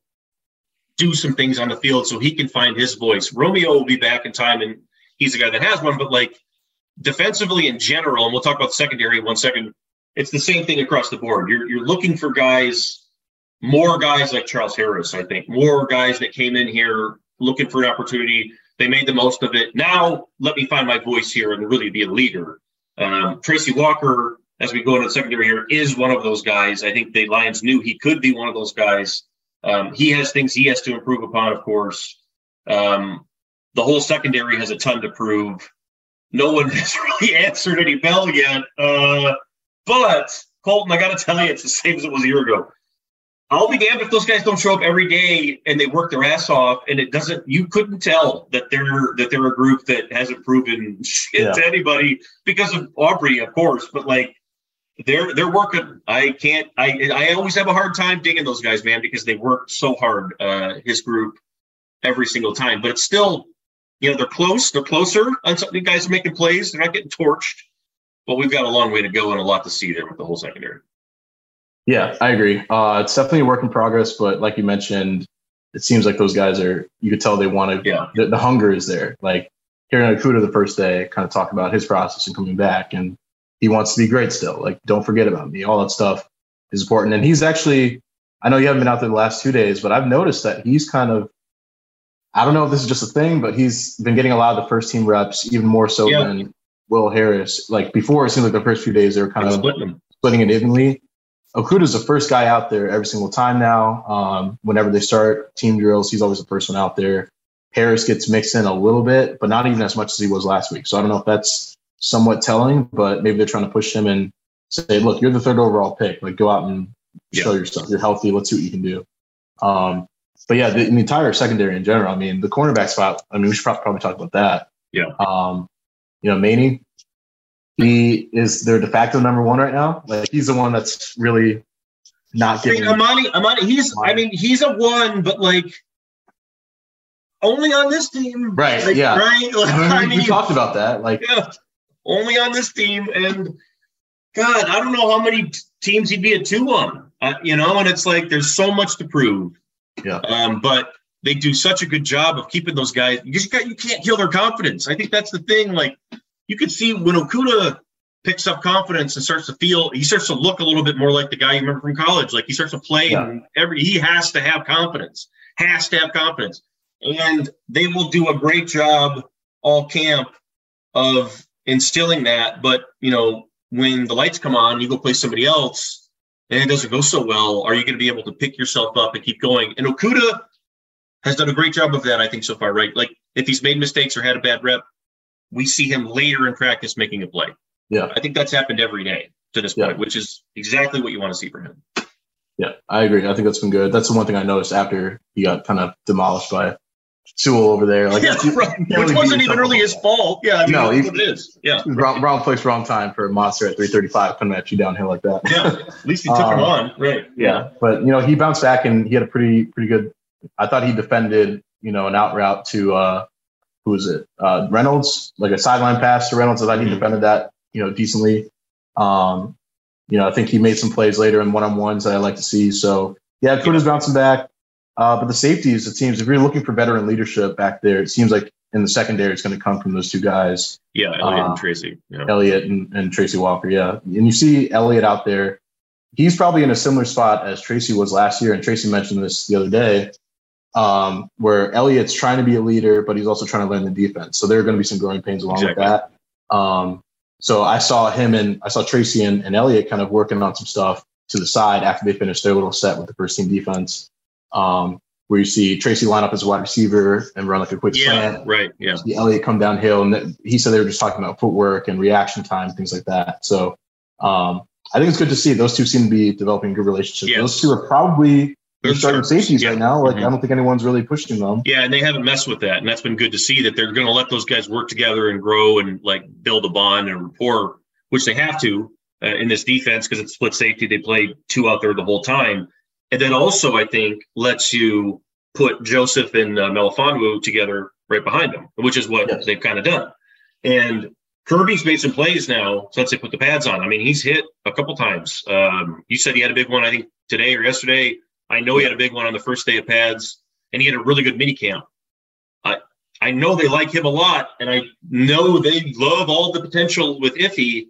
S2: do some things on the field so he can find his voice. Romeo will be back in time, and he's a guy that has one, but like defensively in general, and we'll talk about the secondary in one second, it's the same thing across the board. You're you're looking for guys, more guys like Charles Harris, I think, more guys that came in here looking for an opportunity. They made the most of it. Now let me find my voice here and really be a leader. Um, Tracy Walker, as we go into the secondary here, is one of those guys. I think the Lions knew he could be one of those guys. Um, he has things he has to improve upon, of course. Um, the whole secondary has a ton to prove. No one has really answered any bell yet. Uh, but, Colton, I got to tell you, it's the same as it was a year ago. I'll be damned if those guys don't show up every day and they work their ass off, and it doesn't. You couldn't tell that they're that they're a group that hasn't proven shit yeah. to anybody because of Aubrey, of course. But like, they're they're working. I can't. I I always have a hard time digging those guys, man, because they work so hard. Uh, his group every single time, but it's still, you know, they're close. They're closer. On some, the guys are making plays. They're not getting torched, but we've got a long way to go and a lot to see there with the whole secondary.
S3: Yeah, I agree. Uh, it's definitely a work in progress, but like you mentioned, it seems like those guys are, you could tell they want to,
S2: yeah.
S3: the, the hunger is there. Like hearing Okudah the first day kind of talk about his process and coming back, and he wants to be great still. Like, don't forget about me. All that stuff is important. And he's actually, I know you haven't been out there the last two days, but I've noticed that he's kind of, I don't know if this is just a thing, but he's been getting a lot of the first team reps, even more so yeah. than Will Harris. Like before, it seemed like the first few days they were kind of splitting, splitting it evenly. Okudah's the first guy out there every single time now. Um, whenever they start team drills, he's always the first one out there. Harris gets mixed in a little bit, but not even as much as he was last week. So I don't know if that's somewhat telling, but maybe they're trying to push him and say, look, you're the third overall pick. Like, go out and yeah. show yourself. You're healthy. Let's see what you can do. Um, but, yeah, the, the entire secondary in general, I mean, the cornerback spot, I mean, we should probably talk about that.
S2: Yeah.
S3: Um, you know, Maney, he is their de facto number one right now. Like, he's the one that's really not getting.
S2: I mean, Amani, Amani, he's. I mean, he's a one, but like only on this team,
S3: right?
S2: Like,
S3: yeah,
S2: right. Like,
S3: I mean,
S2: I mean,
S3: we talked about that. Like,
S2: yeah, only on this team, and God, I don't know how many t- teams he'd be a two on. Uh, you know, and it's like there's so much to prove.
S3: Yeah.
S2: Um, but they do such a good job of keeping those guys. You just got, you can't kill their confidence. I think that's the thing. Like. You can see when Okudah picks up confidence and starts to feel, he starts to look a little bit more like the guy you remember from college. Like he starts to play yeah. and every, he has to have confidence, has to have confidence. And they will do a great job all camp of instilling that. But, you know, when the lights come on, you go play somebody else and it doesn't go so well. Are you going to be able to pick yourself up and keep going? And Okudah has done a great job of that, I think, so far, right? Like if he's made mistakes or had a bad rep, we see him later in practice making a play.
S3: Yeah.
S2: I think that's happened every day to this point, yeah. which is exactly what you want to see from him.
S3: Yeah, I agree. I think that's been good. That's the one thing I noticed after he got kind of demolished by Sewell over there. Like,
S2: yeah, right. Which really wasn't even really his fault. Yeah, I mean, no, that's what it is. Yeah.
S3: Wrong, wrong place, wrong time for a monster at three thirty-five coming at you downhill like that.
S2: Yeah, at least he took um, him on. Right.
S3: Yeah, but, you know, he bounced back and he had a pretty, pretty good – I thought he defended, you know, an out route to uh, – who was it? Uh, Reynolds, like a sideline pass to Reynolds. I thought he mm-hmm. defended that, you know, decently. Um, you know, I think he made some plays later in one-on-ones that I like to see. So, yeah, Okudah's bouncing back. Uh, but the safeties, it seems, if you're looking for veteran leadership back there, it seems like in the secondary is going to come from those two guys.
S2: Yeah, Elliott
S3: uh,
S2: and Tracy. Yeah.
S3: Elliott and, and Tracy Walker, yeah. And you see Elliott out there. He's probably in a similar spot as Tracy was last year, and Tracy mentioned this the other day, um, where Elliott's trying to be a leader, but he's also trying to learn the defense. So there are going to be some growing pains along
S2: exactly.
S3: with that. Um, so I saw him and I saw Tracy and, and Elliott kind of working on some stuff to the side after they finished their little set with the first team defense, um, where you see Tracy line up as a wide receiver and run like a quick
S2: yeah,
S3: slant.
S2: right, yeah.
S3: You see Elliott come downhill, and th- he said they were just talking about footwork and reaction time, things like that. So um, I think it's good to see those two seem to be developing a good relationship.
S2: Yes.
S3: Those two are probably
S2: They're
S3: starting
S2: starters.
S3: safeties
S2: Yeah.
S3: right now. Like
S2: Mhm.
S3: I don't think anyone's really pushing them.
S2: Yeah, and they haven't messed with that, and that's been good to see that they're going to let those guys work together and grow and like build a bond and rapport, which they have to uh, in this defense because it's split safety. They play two out there the whole time, and then also I think lets you put Joseph and uh, Melifonwu together right behind them, which is what
S3: Yes.
S2: they've kind of done. And Kirby's made some plays now since they put the pads on. I mean, he's hit a couple times. Um, you said he had a big one, I think today or yesterday. I know he had a big one on the first day of pads, and he had a really good mini camp. I I know they like him a lot, and I know they love all the potential with Iffy.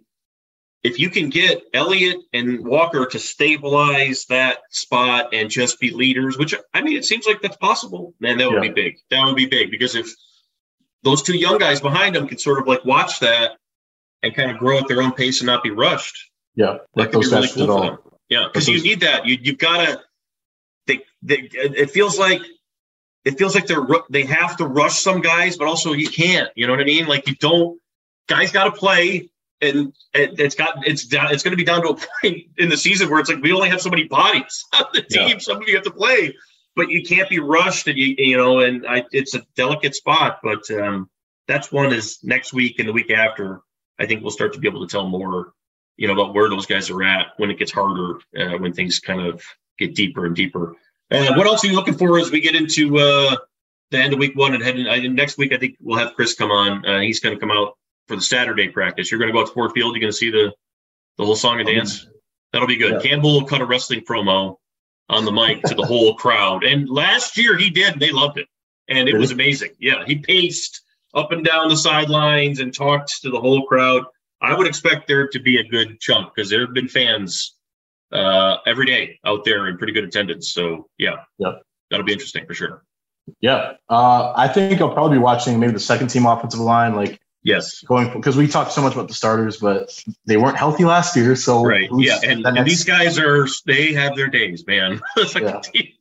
S2: If you can get Elliott and Walker to stabilize that spot and just be leaders, which, I mean, it seems like that's possible, man, that would
S3: Yeah.
S2: be big. That would be big because if those two young guys behind them can sort of like watch that and kind of grow at their own pace and not be rushed,
S3: Yeah,
S2: that
S3: let
S2: could be
S3: those
S2: really
S3: guys
S2: cool for them.
S3: develop.
S2: Yeah, because you
S3: those-
S2: need that. You you've got to. They, they it feels like it feels like they're ru- they have to rush some guys, but also you can't. You know what I mean? Like you don't. Guys got to play, and it, it's got it's down. It's going to be down to a point in the season where it's like we only have so many bodies on the team.
S3: Yeah.
S2: Some of you have to play, but you can't be rushed, and you you know. And I, it's a delicate spot, but um, that's one is next week and the week after. I think we'll start to be able to tell more, you know, about where those guys are at when it gets harder, uh, when things kind of get deeper and deeper. Uh, what else are you looking for as we get into uh, the end of week one and heading? I, next week, I think we'll have Chris come on. Uh, he's going to come out for the Saturday practice. You're going to go out to Ford Field. You're going to see the the whole song and dance. That'll be good.
S3: Yeah.
S2: Campbell will cut a wrestling promo on the mic to the whole crowd. And last year he did, and they loved it. And it
S3: Really?
S2: was amazing. Yeah, he paced up and down the sidelines and talked to the whole crowd. I would expect there to be a good chunk because there have been fans uh, every day out there in pretty good attendance. So, yeah,
S3: Yep.
S2: that'll be interesting for sure.
S3: Yeah, uh, I think I'll probably be watching maybe the second team offensive line, like
S2: Yes.
S3: going because we talked so much about the starters, but they weren't healthy last year. So
S2: Right.
S3: who's
S2: Yeah. And,
S3: the
S2: and
S3: next-
S2: these guys are, they have their days, man. It's like
S3: Yeah.
S2: a team.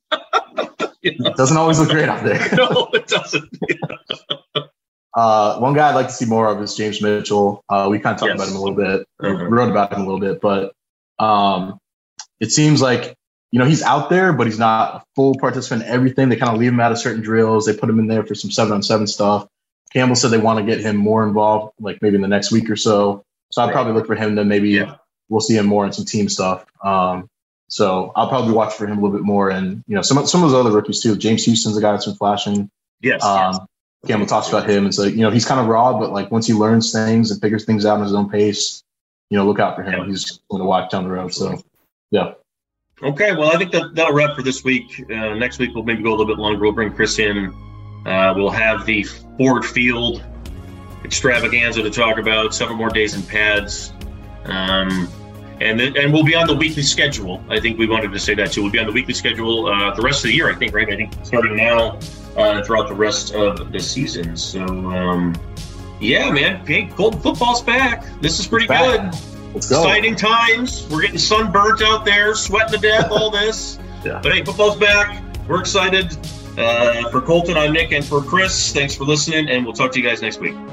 S2: You know?
S3: it doesn't always look great out there.
S2: No, it doesn't.
S3: Uh, one guy I'd like to see more of is James Mitchell. Uh, we kind of talked
S2: Yes.
S3: about him a little bit,
S2: Uh-huh.
S3: we wrote about him a little bit, but um, it seems like, you know, he's out there, but he's not a full participant in everything. They kind of leave him out of certain drills. They put him in there for some seven on seven stuff. Campbell said they want to get him more involved, like maybe in the next week or so. So I'd
S2: Right.
S3: probably look for him to maybe
S2: Yeah.
S3: we'll see him more in some team stuff. Um, so I'll probably watch for him a little bit more. And, you know, some, some of those other rookies too. James Houston's a guy that's been flashing.
S2: Yes.
S3: Um,
S2: yes.
S3: Campbell talks about him and so, you know, he's kind of raw, but like once he learns things and figures things out in his own pace, you know, look out for him.
S2: Yeah.
S3: He's going to watch down the road. So, yeah.
S2: Okay, well, I think that, that'll wrap for this week. Uh, next week, we'll maybe go a little bit longer. We'll bring Chris in. Uh, we'll have the Ford Field extravaganza to talk about, several more days in pads. Um, and then, and we'll be on the weekly schedule. I think we wanted to say that too. We'll be on the weekly schedule uh, the rest of the year, I think, right? I think starting now uh, throughout the rest of the season. So, um, yeah, man. Hey, Colton football's back. This is pretty
S3: Back.
S2: good.
S3: Let's go.
S2: Exciting times. We're getting sunburnt out there, sweating to death, all this.
S3: Yeah.
S2: But hey, football's back. We're excited. Uh, for Colton, I'm Nick, and for Chris, thanks for listening, and we'll talk to you guys next week.